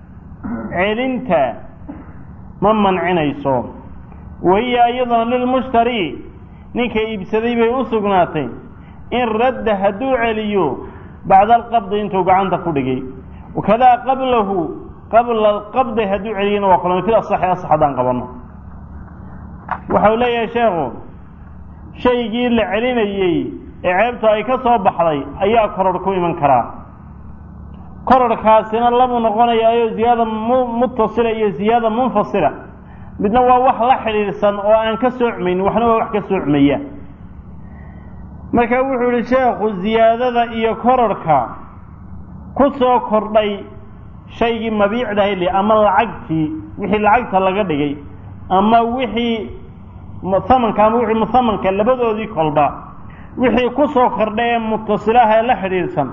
Speaker 1: celinta ma mancinayso wahiya iyadoo lilmushtari ninka iibsaday bay u sugnaatay in radda hadduu celiyo bacda alqabdi intuu gacanta ku dhigay wakadaa qablahu qabla alqabdi hadduu celiyana waa kulama fil asaxi asax haddaan qabanno waxau leeyahay sheekhu shaygii la celinayey ee ceebta ay ka soo baxday ayaa kororh ku iman karaa kororhkaasina labuu noqonayayo ziyaada muttasila iyo ziyaada munfasila midna waa wax la xidhiidhsan oo aan ka soocmaynin waxna waa wax ka soocmaya marka wuxuu yihi sheekhu ziyaadada iyo kororhka ku soo kordhay shaygii mabiicdahay ama lacagtii wixii lacagta laga dhigay ama wixii muhamanka ama wixii muhamanka labadoodii kolba wixii ku soo kordhay ee muttasilaha ee la xidhiidhsan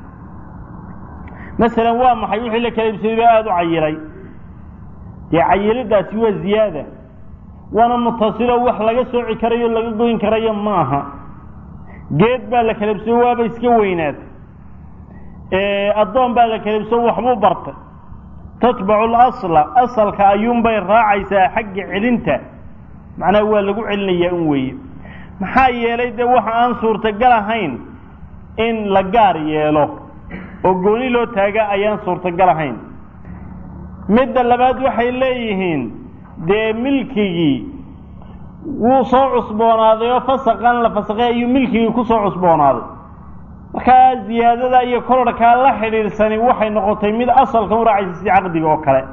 Speaker 1: masalan waa maxay wixii la kala iibsaday baa aada u cayilay dee cayilidaasi waa ziyaada waana muttasilo wax laga sooci karayo laga goyn karayo ma aha geed baa la kala iibsaday waaba iska weynaatay addoon baa la kala iibsado waxbuu bartay tatbacu lasla asalka ayuunbay raacaysaa xagga celinta macnaha waa lagu celinayaa un weeye maxaa yeelay dee waxa aan suurtagal ahayn in la gaar yeelo oo gooni loo taaga ayaan suurtagal ahayn midda labaad waxay leeyihiin dee milkigii wuu soo cusboonaaday oo fasaqan la fasaqay ayuu milkigii ku soo cusboonaaday markaa ziyaadada iyo kororhkaa la xidhiidhsani waxay noqotay mid asalka u raacaysa si caqdiga oo kale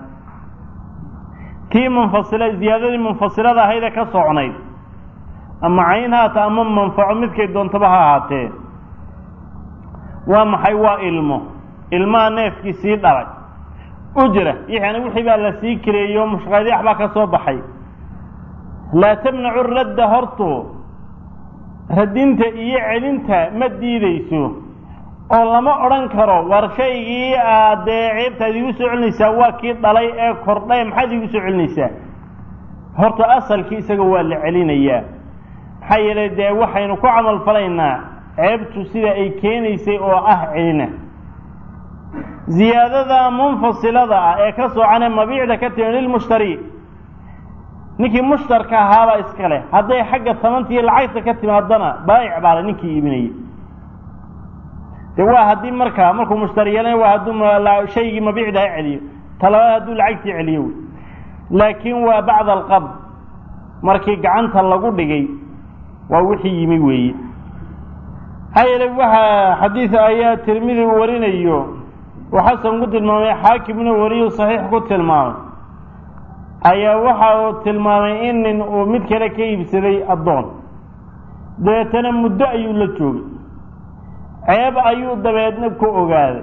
Speaker 1: tii munfasila ziyaadadii munfasilada ahayd ee ka socnayd ama cayn haata ama manfaco midkay doontaba ha ahaatee waa maxay waa ilmo ilmaha neefkii sii dhalay ujra yani wixii baa la sii kireeyo mushqaadiax baa ka soo baxay laa tamnacu radda hortu radinta iyo celinta ma diidayso oo lama odhan karo war shaygii aad dee ceebtaad igu soo celinaysaa waa kii dhalay ee kordhay maxaad igu soo celinaysaa horta asalkii isaga waa la celinayaa maxaa yeelay dee waxaynu ku camal falaynaa ceebtu sida ay keenaysay oo ah celina ziyaadada munfasilada ah ee ka socane mabiicda ka timi lilmushtari ninkii mushtarka ahaabaa iska leh hadday xagga tamanta iyo lacagta ka timaadana baayic baa le ninkii iibinayay dee waa haddii markaa markuu mushtari yeelana waa hadduu shaygii mabiicdaha celiyo talabaad hadduu lacagtii celiyo wey laakiin waa bacda alqabd markii gacanta lagu dhigay waa wixii yimi weeye maxaa yeelay waxaa xadiid ayaa tirmidi uu warinayo oo xasan ku tilmaamay xaakimna wariyo saxiix ku tilmaamay ayaa waxa uu tilmaamay in nin uu mid kale ka iibsaday addoon dabeetana muddo ayuu la joogay ceeb ayuu dabeedna ku ogaaday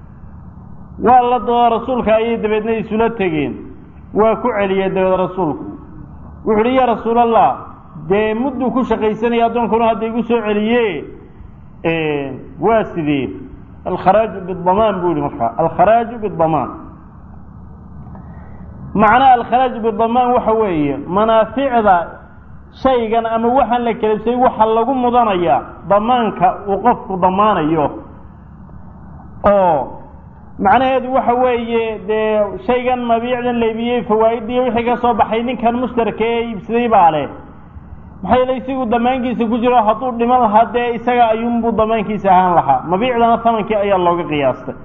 Speaker 1: waa la dooda rasuulka ayay dabeedna isula tegeen waa ku celiyay dabeed rasuulku wuxu uhi yaa rasuulallah dee mudduu ku shaqaysanaya addoonkuna hadda igu soo celiye waa sidee alkharaaju bidamaan buu yihi markaa alkharaaju bidamaan macnaha alkharaaju bidamaan waxa weeye manaaficda shaygan ama waxaan la kalibsay waxa lagu mudanaya damaanka uu qofku damaanayo oo macnaheedu waxa weeye dee shaygan mabiicdan leebiyey fawaa'idii wixii ka soo baxay ninkan mushtarka ee iibsaday baa leh maxay laysigu damaankiisa ku jiro hadduu dhiman lahaa dee isaga ayuunbuu damaankiisa ahaan lahaa mabiicdana thamankii ayaa looga qiyaastay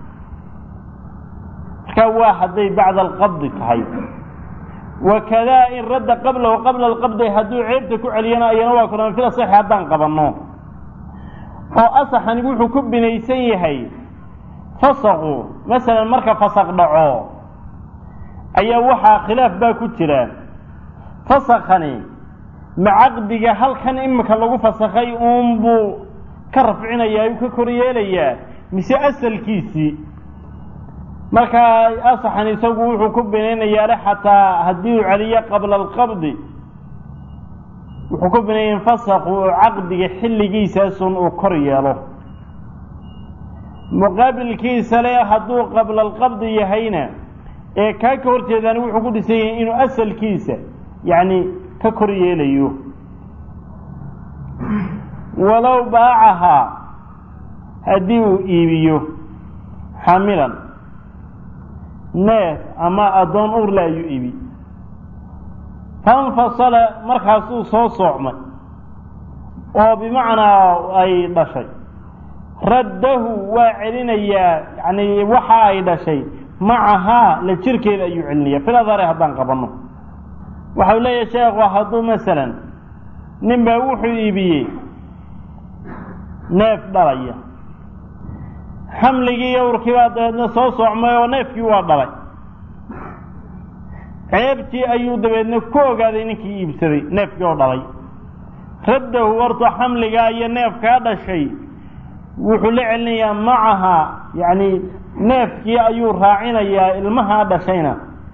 Speaker 1: marka waa hadday bacda alqabdi tahay wakadaa in radda qablahu qabla alqabdi hadduu ceebta ku celiyana ayana waa kuna fil saxiix haddaan qabanno oo asaxani wuxuu ku binaysan yahay fasaqu masalan marka fasaq dhaco ayaa waxaa khilaaf baa ku jira fasaqani macaqdiga halkan imika lagu fasakhay uunbuu ka rafcinayaa uu ka koryeelayaa mise asalkiisii markaa asaxan isagu wuxuu ku binaynayaa le xataa haddii uu celiyo qabla alqabdi wuxuu ku binaya fasaqu oo caqdiga xilligiisaasun uu kor yeelo muqaabilkiisa le hadduu qabla alqabdi yahayna ee kaa ka horjeedaani wuxuu ku dhisan yahay inuu asalkiisa yacni ka kor yeelayo walow baacahaa haddii uu iibiyo xaamilan neef ama addoon urla ayuu iibi fanfasala markaasuu soo soocmay oo bimacnaa ay dhashay raddahu waa celinayaa yacni waxa ay dhashay macahaa la jirkeeda ayuu celinayaa fil adhari haddaan qabanno waxau leeyahay sheekhu hadduu masalan nin baa wuxuu iibiyey neef dhalaya xamligii iyo urkii baa dabeedna soo soocmay oo neefkii waa dhalay ceebtii ayuu dabeedna ku ogaaday ninkii iibsaday neefkii oo dhalay raddahu warto xamligaa iyo neefkaa dhashay wuxuu la celinayaa macahaa yacni neefkii ayuu raacinayaa ilmahaa dhashayna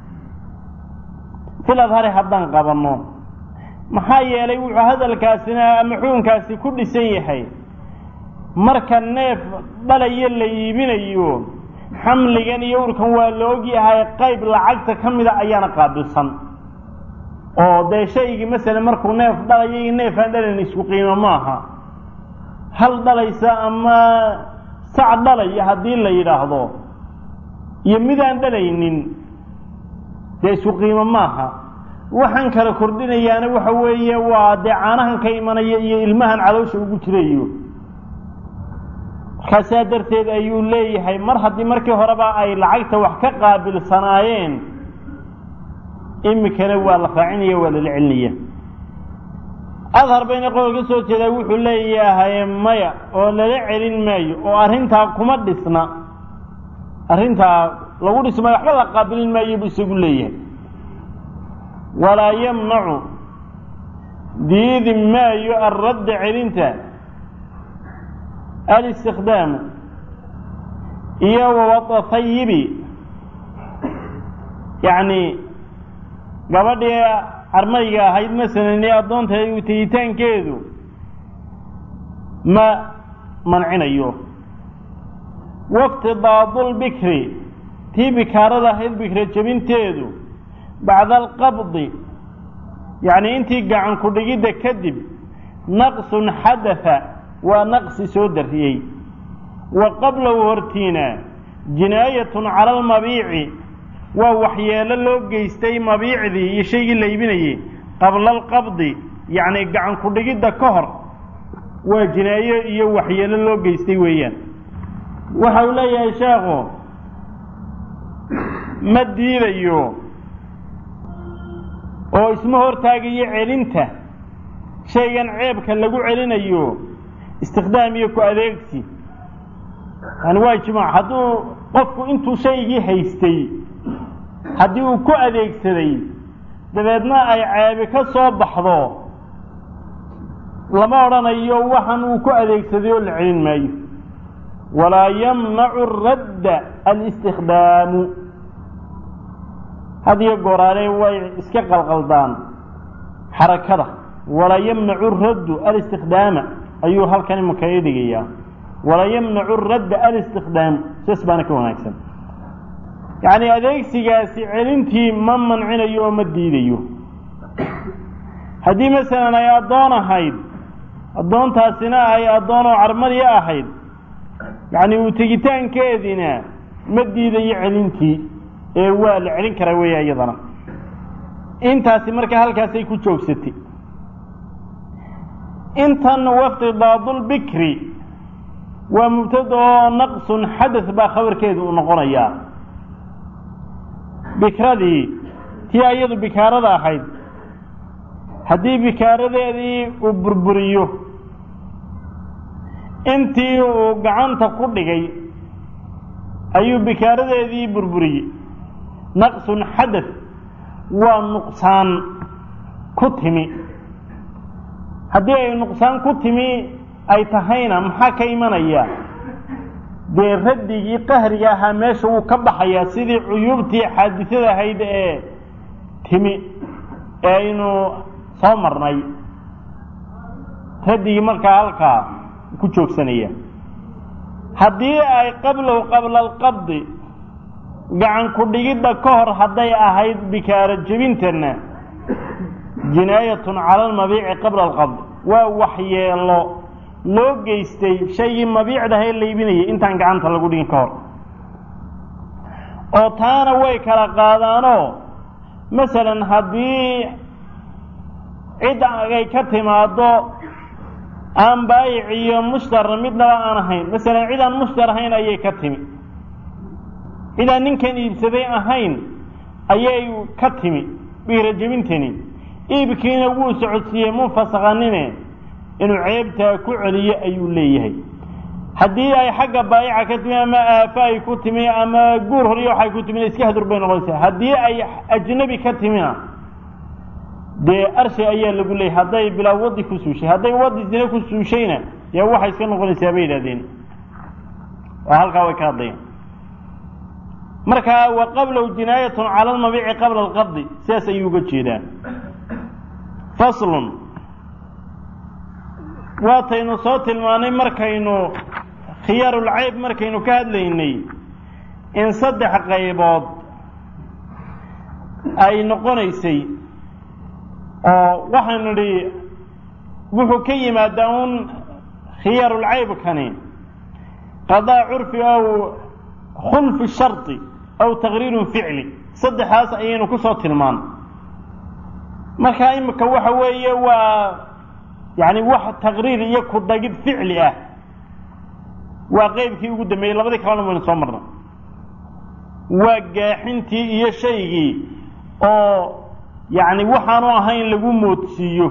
Speaker 1: fil adhari haddaan qabanno maxaa yeelay wuxuu hadalkaasina ama xukunkaasi ku dhisan yahay marka neef dhalayo la iibinayo xamligan iyo urkan waa la ogyahay qayb lacagta ka mida ayaana qaabilsan oo dee shaygii masalan markuu neef dhalayo iyo neef aan dhalayn isku qiimo maaha hal dhalaysa ama sac dhalaya haddii la yidhaahdo iyo midaan dhalaynin dee isku qiimo maaha waxaan kala kordhinayaana waxa weeye waa dee caanahan ka imanaya iyo ilmahan caloosha ugu jirayo markaasaa darteed ayuu leeyahay mar haddii markii horeba ay lacagta wax ka qaabilsanaayeen imikana waa la raacinaya waa lala celinaya adhar bayna qodol ka soo jeedaa wuxuu leeyahay maya oo lala celin maayo oo arrintaa kuma dhisna arrintaa lagu dhismaayo waxba la qaabilin maayo buu isagu leeyahay walaa yamnacu diidi maayo alradda celinta alistikdaamu iyo wawada hayibi yacni gabadhii carmayga ahayd masalan ee addoonta u tegitaankeedu ma mancinayo waftidaadu lbikri tii bikaarada ahayd bikra jebinteedu bacda alqabdi yacni intii gacan ku dhigidda kadib naqsun xadafa waa naqsi soo darriyey wa qablahu hortiina jinaayatun cala almabiici waa waxyeelo loo geystay mabiicdii iyo shaygii la iibinayey qabla alqabdi yacni gacan ku dhigidda ka hor waa jinaayo iyo waxyeelo loo geystay weeyaan waxa uu leeyahay sheekhu ma diidayo oo isma hortaagayo celinta shaygan ceebka lagu celinayo istikhdaam iyo ku adeegsi yani waa ijmaac hadduu qofku intuu shaygii haystay haddii uu ku adeegsaday dabeedna ay ceebi ka soo baxdo lama odhanayo waxan uu ku adeegsaday oo la celin maayo walaa yamnacu radda alistikdaamu hadiyo gooraale way iska qalqaldaan xarakada walaa yamnacu raddu alistikdaama ayuu halkan imika ii dhigayaa walaa yamnacu radda alistikdaamu saas baana ka wanaagsan yacni adeegsigaasi celintii ma mancinayo oo ma diidayo haddii masalan ay addoon ahayd addoontaasina ay addoon oo carmadi ahayd yacni uu tegitaankeediina ma diidayo celintii ee waa la celin karaa weeya iyadana intaasi marka halkaasay ku joogsatay intan waftidaadulbikri waa mubtada oo naqsun xadath baa khabarkeedu uu noqonayaa bikradii tii iyadu bikaarada ahayd haddii bikaaradeedii uu burburiyo intii uu gacanta ku dhigay ayuu bikaaradeedii burburiyey naqsun xadath waa nuqsaan ku timi haddii ay nuqsaan ku timi ay tahayna maxaa ka imanaya dee raddigii qahriga ahaa meesha wuu ka baxayaa sidii cuyuubtii xaadisada ahayd ee timi ee aynu soo marnay raddigii markaa halkaa ku joogsanaya haddii ay qablow qabla alqabdi gacan ku dhigidda ka hor hadday ahayd bikaaro jebintana jinaayatun cala almabiici qabla alqabdi waa waxyeelo loo geystay shaygii mabiicdaha la iibinayay intaan gacanta lagu dhigin ka hor oo taana way kala qaadaanoo masalan haddii cid ay ka timaado aan baayic iyo mushtar midnaba aan ahayn masalan cid aan mushtar ahayn ayay ka timi cid aan ninkan iibsaday ahayn ayay ka timi bikra jebintani iibkiina wuu socodsiiyey mu fasakhanine inuu ceebtaa ku celiyo ayuu leeyahay haddii ay xagga baayica ka timi ama aafa ay ku timi ama guur horiyo waxay ku timina iska hadur bay noqonaysaa haddii ay ajnabi ka timina dee arshi ayaa lagu leeyahay hadday bilaa wadi ku suushay hadday wadi zine ku suushayna dee waxay iska noqonaysaa bay yidhahdeen oo halkaa way ka hadlayaan marka wa qablow jinaayatun cala almabiici qabla alqabdi sidaas ayuu uga jeedaa faslun waataynu soo tilmaanay markaynu khiyaarulcayb markaynu ka hadlaynay in saddex qaybood ay noqonaysay oo waxaanu nidhi wuxuu ka yimaadaa un khiyaarulcaybkani qadaa curfi aw khulfi shardi aw taqriirun ficli saddexaas ayaynu ku soo tilmaan markaa imika waxa weeye waa yacni wax taqriir iyo ku dagid ficli ah waa qeybkii ugu dambeeyey labadii kalena waynu soo marnay waa gaaxintii iyo shaygii oo yacni waxaanu ahayn lagu moodsiiyo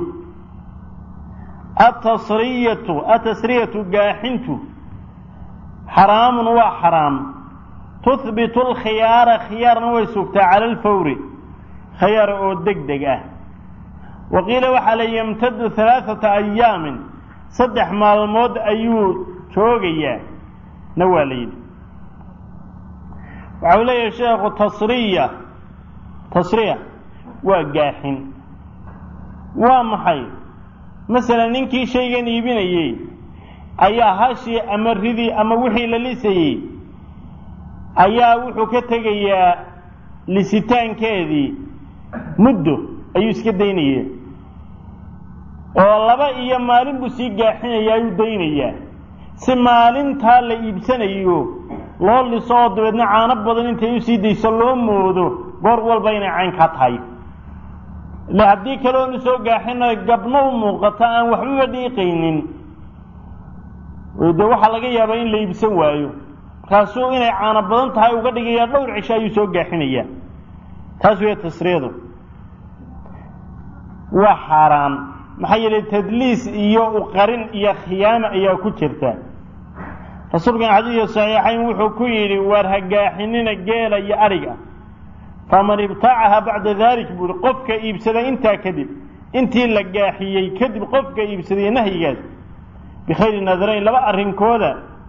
Speaker 1: atasriyatu atasriyatu gaaxintu xaraamun waa xaraam tuhbitu alkhiyaara khiyaarna way sugtaa cala alfawri khiyaar oo deg deg ah waqiila waxaa la yamtadu halaaثata ayaamin saddex maalmood ayuu joogayaa na waa la yidhi waxa uu leeyahay sheekhu tasriya tasriya waa gaaxin waa maxay masalan ninkii shaygan iibinayey ayaa hashii ama ridii ama wixii la lisayey ayaa wuxuu ka tegayaa lisitaankeedii muddo ayuu iska daynaya oo laba iyo maalin buu sii gaaxinaya ayuu daynayaa si maalintaa la iibsanayo loo liso oo dabeedna caano badan intay usii dayso loo moodo goor walba inay cayn ka tahay ila haddii kale oonu soo gaaxinayo gabno u muuqata aan waxbaba dhiiqaynin dee waxaa laga yaabaa in la iibsan waayo markaasuu inay caano badan tahay uga dhigayaa dhowr cisho ayuu soo gaaxinayaa taas weya tasriyadu waa xaaraan maxaa yeelay tadliis iyo uqarin iyo khiyaano ayaa ku jirta rasuulkan xadiidka saxiixayn wuxuu ku yidhi waar ha gaaxinina geela iyo adhiga faman ibtaacaha bacda dalik buuri qofka iibsada intaa kadib intii la gaaxiyey kadib qofka iibsaday nahyigaas bikhayri nadarayn laba arrinkooda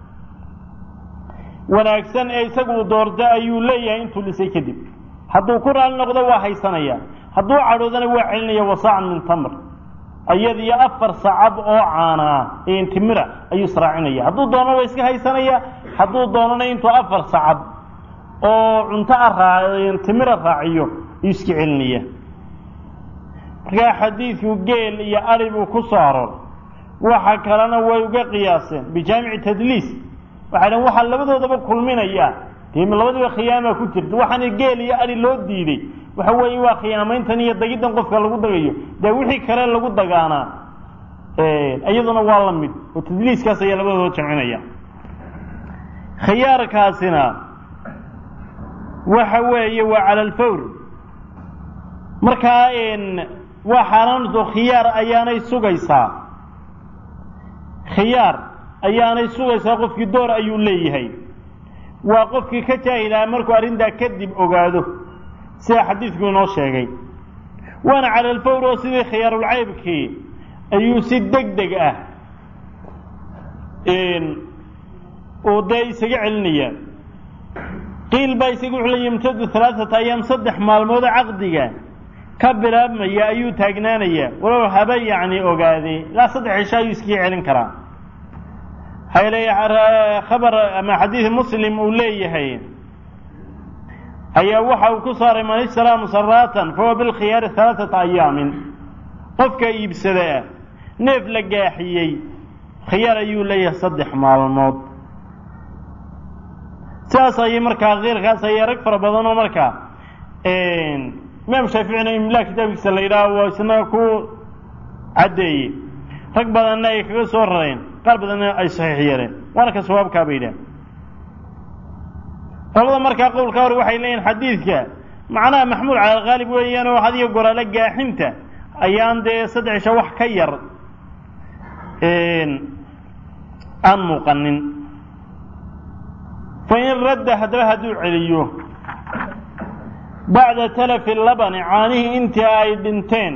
Speaker 1: wanaagsan ee isagu doorta ayuu leeyahay intuu lisay kadib hadduu ku raali noqdo waa haysanaya hadduu cadhoodana waa celinaya wasaacan min tamr ayadiyo afar sacab oo caanaa timira ayuu israacinaya hadduu doono waa iska haysanaya hadduu doonana intuu afar sacab oo cunto a timira raaciyo ayuu iska celinaya markaa xadiidku geel iyo ari buu ku soo aroor waxa kalena way uga qiyaaseen bijaamici tadliis waxay dhahan waxaa labadoodaba kulminayaa dee labadiiba khiyaama ku jirta waxaana geel iyo ari loo diiday waxa weeye waa khiyaamayntan iyo dagiddan qofka lagu dagayo dee wixii kale lagu dagaanaa iyaduna waa la mid oo tadliiskaas ayaa labadooda jamcinaya khiyaarkaasina waxa weeye waa cala alfawr markaa waa xaaraantu khiyaar ayaanay sugaysaa khiyaar ayaanay sugaysaa qofkii door ayuu leeyahay waa qofkii ka jaahilaha markuu arrintaa kadib ogaado sida xadiidku inoo sheegay waana cala alfawr oo sidii khiyaarulcaybkii ayuu si deg deg ah uu dee isaga celinaya qiil baa isaga wuxuu la yimtadu halaaata ayaam saddex maalmoodoo caqdiga ka bilaabmaya ayuu taagnaanaya walow haba yacni ogaadee ilaa saddex cisho ayuu iskaga celin karaa waxay leeyahay khabar ama xadiid muslim uu leeyahay ayaa waxa uu ku saaray man ishtaraa musaraatan fahuwa bilkhiyaari halaaata ayaamin qofka iibsadaa neef la gaaxiyey khiyaar ayuu leeyahay saddex maalmood sidaas ayay markaa kiilkaas ayay rag fara badan oo markaa imaam shaaficina imlaa kitaabkiisa la yidhaaho waa isna ku caddeeyey rag badanna ay kaga soo rareen qaar badanna ay saxiix yeeleen waana ka sawaabkaa bay yidhaah qolada markaa qowlka hore waxay leeyihin xadiidka macnaha maxmuul cala alghaalib weeyaan oo hadiyo goraale gaaxinta ayaan dee saddex cisho wax ka yar aan muuqanin fa in radda haddaba hadduu celiyo bacda talafi labani caanihii intii ay dhinteen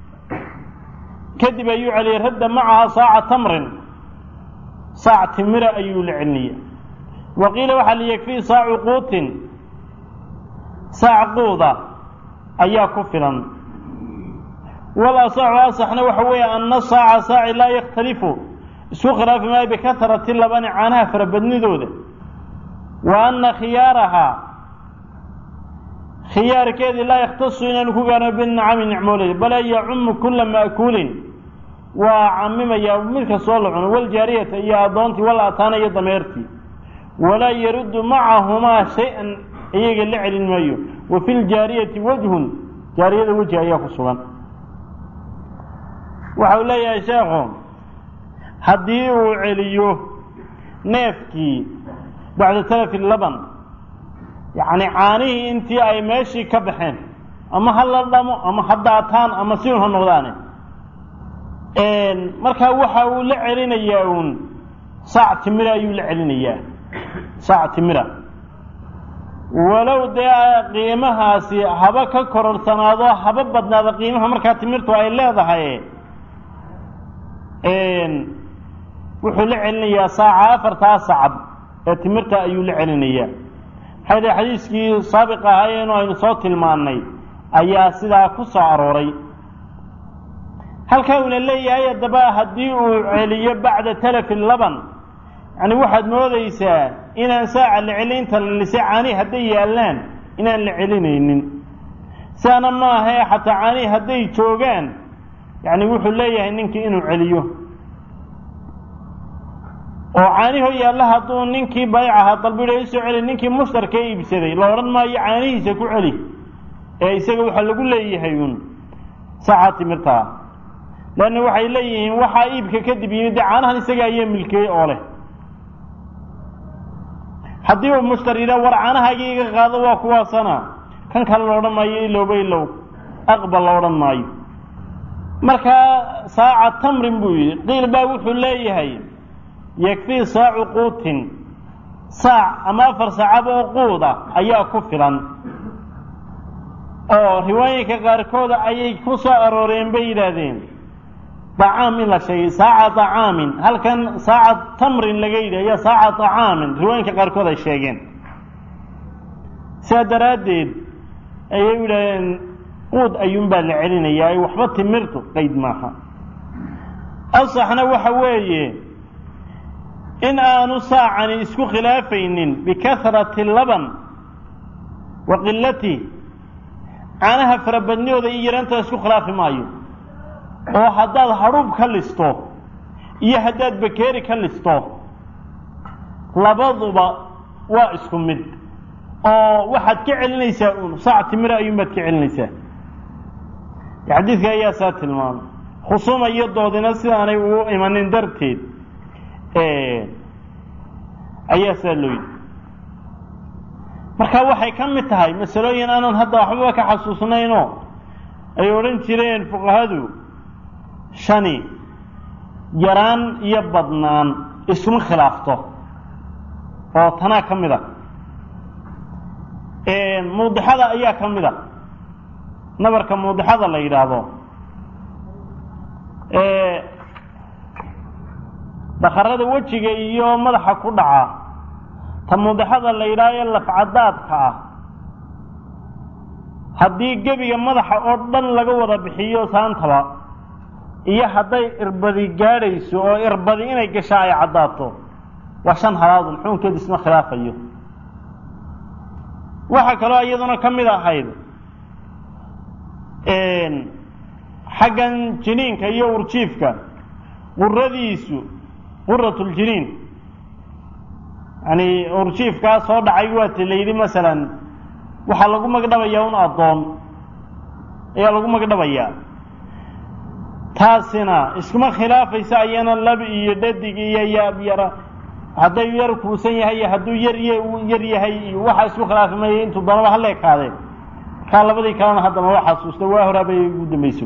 Speaker 1: kadib ayuu celiyay radda macaha saaca tamrin saac timira ayuu la celinaya wa qiila waxaa liyakfii saacu quutin saac quuda ayaa ku filan walasaxu asaxna waxa weeye anna saaca saaci laa yakhtalifu isku khilaafi maayo bikatrati labani caanaha farabadnidooda wa anna khiyaarahaa khiyaarkeedii laa yakhtasu inaanu ku gaarno binacami nicmooleyda bale yacumu kula ma'kuulin waa camimayaa mid kastoo la cuno waljaariyata iyo addoontii wal ataana iyo dameertii walaa yaruddu macahumaa shay-an iyaga la celin maayo wa fi ljaariyati wajhun jaariyada weji ayaa ku sugan waxau leeyahay sheekhu haddii uu celiyo neefkii bacda talafi laban yacni caanihii intii ay meeshii ka baxeen ama ha la dhamo ama ha daataan ama siun ha noqdaane markaa waxa uu la celinayaa uun saac timira ayuu la celinayaa saac timira walow dee qiimahaasi haba ka kororsanaado haba badnaado qiimaha markaa timirtu ay leedahay wuxuu la celinayaa saaca afartaa sacab ee timirta ayuu la celinayaa maxay dee xadiiskii saabiq ahaayeenu aynu soo tilmaannay ayaa sidaa ku soo arooray halkaa uuna leeyahay haddaba haddii uu celiyo bacda talafi laban yani waxaad moodaysaa inaan saaca la celinaynta la lisay caanihi hadday yaallaan inaan la celinaynin sidaana ma ahae xataa caanihi hadday joogaan yani wuxuu leeyahay ninkii inuu celiyo oo caanihoo yaalla hadduu ninkii bayc ahaa dalbidha isoo celi ninkii mushtarka iibsaday la odhan maayo caanihiisa ku celi ee isaga waxaa lagu leeyahay uun saaca timirtaa leanna waxay leeyihiin waxaa iibka kadib yimid dee caanahan isaga ayaa milkeeyey oo leh haddii uu mushtar yidhaha war caanahaagii iga qaado waa kuwaasana kan kale la odhan maayo ilowba ilow aqbal la odhan maayo markaa saaca tamrin buu yidhi qiil baa wuxuu leeyahay yakfii saacu quutin saac ama afar saacab oo quuda ayaa ku filan oo riwaayinka qaarkooda ayay ku soo arooreen bay yidhaahdeen dacaam in la sheegay saaca dacaamin halkan saaca tamrin laga yidhi ayaa saaca dacaamin riwaayinka qaarkood ay sheegeen sidaa daraaddeed ayay u yidhahdeen quud ayuunbaa la celinayaa ay waxba timirtu qayd maaha asaxna waxa weeye in aanu saacani isku khilaafaynin bikahrati laban wa qilati caanaha farabadnidooda iyo yaraanta isku khilaafi maayo oo haddaad hadhuub ka listo iyo haddaad bakeeri ka listo labaduba waa isku mid oo waxaad ka celinaysaa uun saac timira ayuunbaad ka celinaysaa xadiidka ayaa saa tilmaamay khusuuma iyo doodina sidaanay ugu imanin darteed ayaa saa loo yidhi marka waxay ka mid tahay masalooyin aanan hadda waxbaba ka xasuusnaynoo ay odhan jireen fuqahadu shani yaraan iyo badnaan isuma khilaafto oo tanaa ka mid a muudixada ayaa ka mid a nabarka muudixada la yidhaahdo dakharada wejiga iyo madaxa ku dhaca ta muudixada la yidhaaho ee lafcadaadka ah haddii gebiga madaxa oo dhan laga wada bixiyo saantaba iyo hadday irbadi gaadhayso oo irbadi inay gashaa ay caddaato waa shan halaadun xukunkeedu isma khilaafayo waxaa kaloo iyaduna ka mid ahayd xaggan jiniinka iyo urjiifka quradiisu quratuljiniin yani urjiifkaa soo dhacay waati la yidhi masalan waxaa lagu magdhabayaa un addoon ayaa lagu magdhabayaa taasina iskuma khilaafaysa ayana lab iyo dhadig iyo yaabyara hadday yar kuusan yahay iyo hadduu yar yar yahay iyo waxaa isku khilaafi maya intuu doonaba ha leekaadeen markaa labadii kalena haddana waa xasuusta waa horaa bay ugu dambayso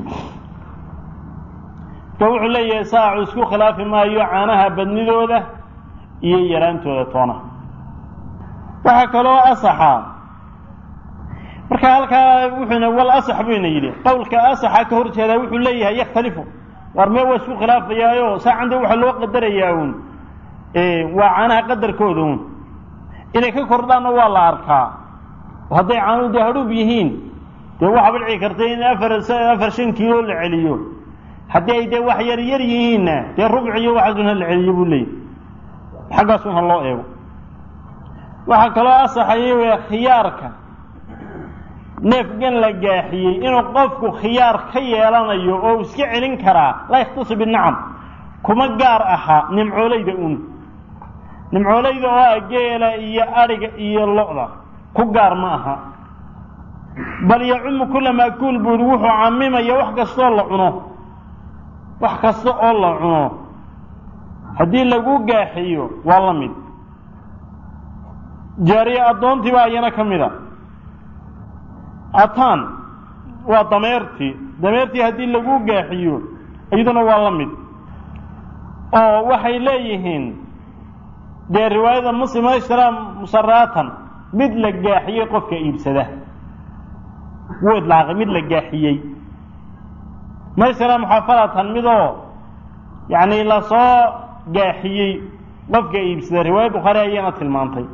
Speaker 1: marka wuxuu leeyahay saacu isku khilaafi maayo caanaha badnidooda iyo yaraantooda toona waxaa kaloo asaxa marka halkaa wuxuuna wal asax buyna yidhi qowlka asaxa ka hor jeedaa wuxuu leeyahay yakhtalifu war mee waa isku khilaafayaayo saacanda waxaa loo qadarayaa uun waa caanaha qadarkooda uun inay ka kordhaanna waa la arkaa hadday caanuhu dee hadhuub yihiin dee waxaa dhici karta in afar afar shan kiilo la celiyo haddii ay dee wax yar yar yihiinna dee rubc iyo waxaasun ha la celiyo buu leeyahy xaggaasun ha loo eego waxaa kaloo asaxayay w khiyaarka neefgan la gaaxiyey inuu qofku khiyaar ka yeelanayo oo iska celin karaa laa yakhtasu binacam kuma gaar aha nimcoolayda un nimcoolayda oo ah geela iyo adhiga iyo lo-da ku gaar ma aha bal yacumu kula maakuul buu yihi wuxuu camimaya wax kastoo la cuno wax kasta oo la cuno haddii lagu gaaxiyo waa la mid jaariye addoontii baa iyana ka mid a ataan waa dameertii dameertii haddii lagu gaaxiyo iyaduna waa la mid oo waxay leeyihiin dee riwaayada muslim ashraa musaraatan mid la gaaxiyey qofka iibsada wuu idlaaqay mid la gaaxiyey maysara muxaafalatan midoo yacni lasoo gaaxiyey qofka iibsada riwaaya bukhaari ayaana tilmaantay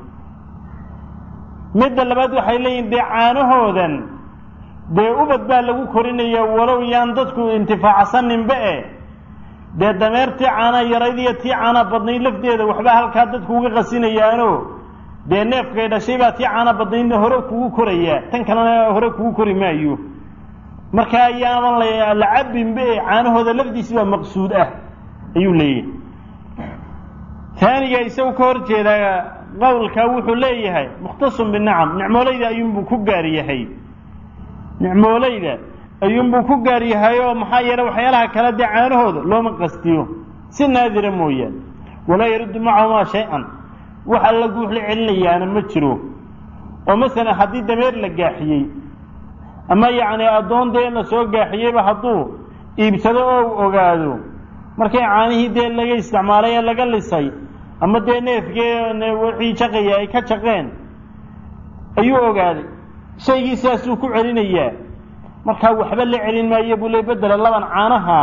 Speaker 1: midda labaad waxay leeyihin dee caanahoodan dee ubad baa lagu korinaya walow yaan dadku intifaacsaninba e dee dameertii caana yarayd iyo tii caana badnayd lafteeda waxbaa halkaa dadku uga qasinayaano dee neefkay dhashay baa tii caana badnaydna hore kugu korayaa tan kalena hore kugu kori maayo marka ayaaban la cabinba e caanahooda lafdiisi baa maqsuud ah ayuu leeyahay taaniga isagu ka hor jeedaa qowlkaa wuxuu leeyahay mukhtasun binacam nicmoolayda ayuunbuu ku gaar yahay nicmoolayda ayuunbuu ku gaar yahay oo maxaa yeelay waxyaalaha kale dee caanahooda looma qastiyo si naadira mooyaan walaa yaruddu macahumaa shay-an waxa la guuxla celinayaana ma jiro oo masalan haddii dameer la gaaxiyey ama yacni addoon dee la soo gaaxiyeyba hadduu iibsado oo ogaado markay caanihii dee laga isticmaalay ee laga lisay ama dee neefkee wixii jaqaya ay ka jaqeen ayuu ogaaday shaygii sidaasuu ku celinayaa markaa waxba la celin maayo buu le bedela laban caanaha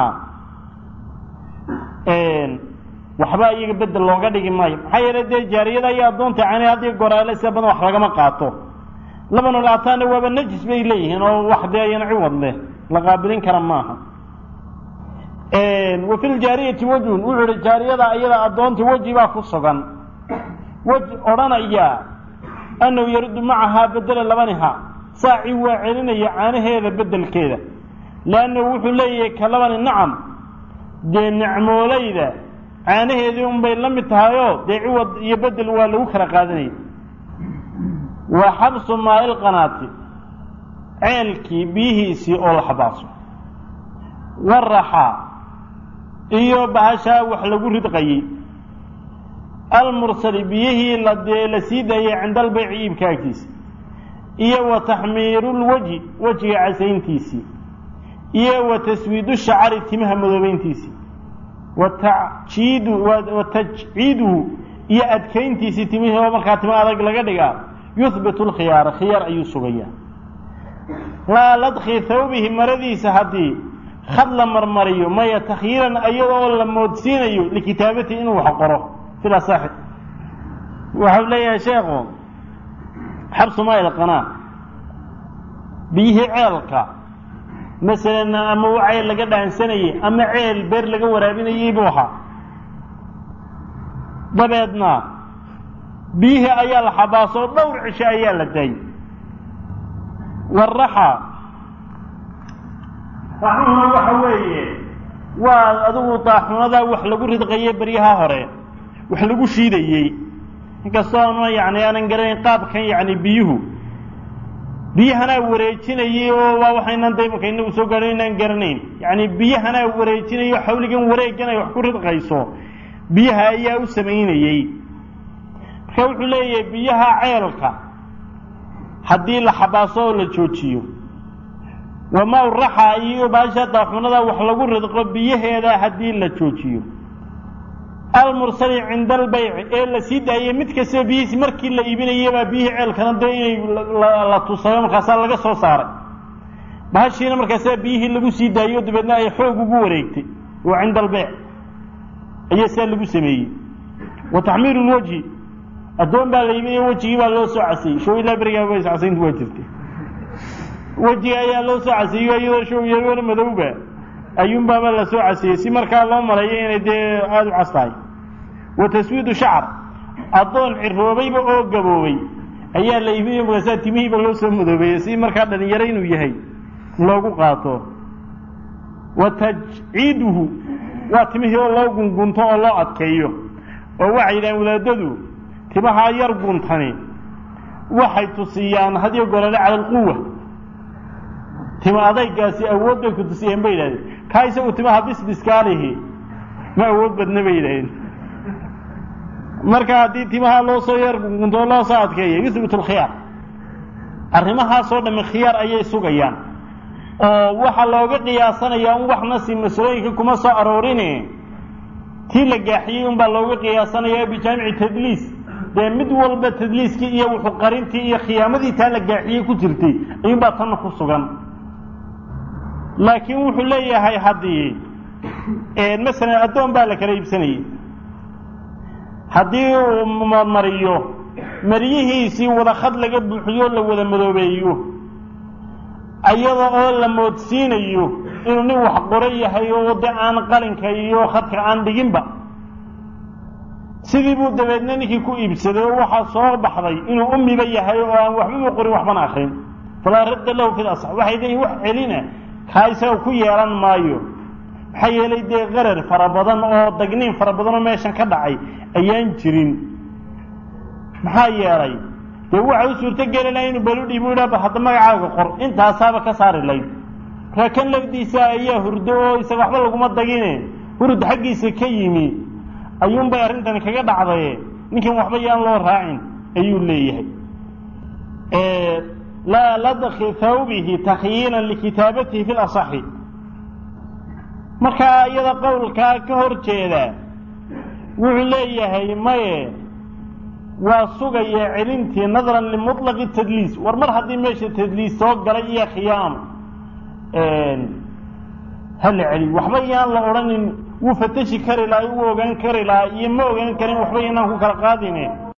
Speaker 1: waxba iyaga bedel looga dhigi maayo maxaa yeelay dee jaariyada iyo addoonta caanihi haddii goraale sida badan wax lagama qaato labanul aataana waaba najis bay leeyihiin oo wax dee ayana ciwad leh la qaabilin kara maaha wafi ljaariyati wejhun wuxuu ihi jaariyada iyada addoonta weji baa ku sugan wej odhanaya annahu yaruddu macahaa bedela labaniha saaci waa celinaya caanaheeda bedelkeeda laanna wuxuu leeyahay kalabani nacam dee nacmooleyda caanaheedii unbay la mid tahayoo dee ciwad iyo bedel waa lagu kala qaadanaya wa xabsu maail qanaati ceelkii biyihiisii oo la xabaaso waraxa iyo bahashaa wax lagu ridqayey almursali biyihii la dee la sii daayay cinda albayci iibka agtiisa iyo wa taxmiiru lwajhi wejiga casayntiisii iyo wa taswiidu shacari timaha madoobeyntiisii watacjiidu wa tajciiduhu iyo adkayntiisii timihii oo markaa timo adag laga dhigaa yuhbitu lkhiyaara khiyaar ayuu sugayaa laa ladkhi thawbihi maradiisa haddii khad la marmariyo maya takhyiiran iyadoo la moodsiinayo likitaabatihi inuu wax qoro sida saaxib waxau leeyahay sheekhu xabsu maail qanaa biyihii ceelka masalan ama u ceel laga dhaansanayey ama ceel beer laga waraabinayey buu ahaa dabeedna biyihii ayaa la xabaasoo dhowr cisho ayaa la daayey waraxa raxuhuna waxa weeye waa adigu daaxunadaa wax lagu ridqayey beryaha hore wax lagu shiidayey inkastoona yani aanan garanayn qaabkan yani biyuhu biyahanaa wareejinayey oo waa waxaynan daymanka inagu soo gaadho inaan garanayn yani biyahanaa wareejinayo xawligan wareegan ay wax ku ridqayso biyaha ayaa u samaynayey marka wuxuu leeyahay biyaha ceelka haddii la xabaaso oo la joojiyo wamaa raxa iyo baasha daaxunada wax lagu ridqo biyaheeda haddii la joojiyo almursali cinda albayci ee la sii daayey mid kastaba biyihiisi markii la iibinayabaa biyihii ceelkana dee inay la tusayo markaasaa laga soo saaray bahashiina markaasaa biyihii lagu sii daayo dabeedna ay xoog ugu wareegtay oo cinda albeyc ayaa saa lagu sameeyey wa taxmiiru lwajhi addoon baa la iibinaya wejigii baa loo soo casiyey show ilaa berigaa ways casayntu waa jirtay wejiga ayaa loo soo caseeyo iyadoo show yaroona madowba ayuunbaaba la soo casiyey si markaa loo marayo inay dee aada u cas tahay wa taswiidu shacar addoon ciroobayba oo gaboobay ayaa la iibinaya markaasaa timihiiba loo soo madoobeeyey si markaa dhalinyaro inuu yahay loogu qaato wa tajciiduhu waa timihii oo loo gungunto oo loo adkeeyo oo waxay yidhahaan wadaadadu timahaa yar guntani waxay tusiyaan hadiyo golole cala alquwa tima adaygaasi awood bay ku tusiyeen bay yidhahdeen kaa isagu timaha bisbiskaalihi ma awood badna bay yidhahdeen marka haddii timaha loo soo yar gungunto oo loo soo adkeeya yuhbitu lkhiyaar arrimahaasoo dhamme khiyaar ayay sugayaan oo waxaa looga qiyaasanayaa un waxna si masalooyinka kuma soo aroorine tii la gaaxiyey unbaa looga qiyaasanayaa bijaamici tadliis dee mid walba tadliiskii iyo wuxuu qarintii iyo khiyaamadii taa la gaaxiyey ku jirtay ayuunbaa tanna ku sugan laakiin wuxuu leeyahay haddii masalan addoon baa la kala iibsanayey haddii uu mariyo maryihiisii wada khad laga buuxiyo la wada madoobeeyo ayada oo la moodsiinayo inuu nin wax qoro yahay oo de aan qalinka iyo khadka aan dhiginba sidii buu dabeedna ninkii ku iibsaday oo waxaa soo baxday inuu ummiba yahay oo aan waxbaba qorin waxbana akrin falaa radda lahu fi lasax waxay leeyihin wax celina kaa isaga ku yeelan maayo maxaa yeelay dee qarar fara badan oo dagniin fara badan oo meeshan ka dhacay ayaan jirin maxaa yeelay dee waxa u suurto geli laha inuu baludhi buu idhaaba hadda magacaaga qor intaasaaba ka saari layd markaa kan lafdiisa ayaa hurdo oo isaga waxba laguma dagine hurud xaggiisa ka yimi ayuunbay arrintani kaga dhacdaye ninkan waxba yaan loo raacin ayuu leeyahay laa ladki thawbihi takhyiilan likitaabatihi fi lasaxi markaa iyada qowlkaa ka hor jeeda wuxuu leeyahay maye waa sugaya celintii nadran limuطlaqi tadliis war mar haddii meesha tadliis soo galay iyo khiyaam hala celi waxba yaan la odhanin wuu fatashi kari lahaa wuu ogaan kari lahaa iyo ma ogaan karin waxba inaan ku kala qaadine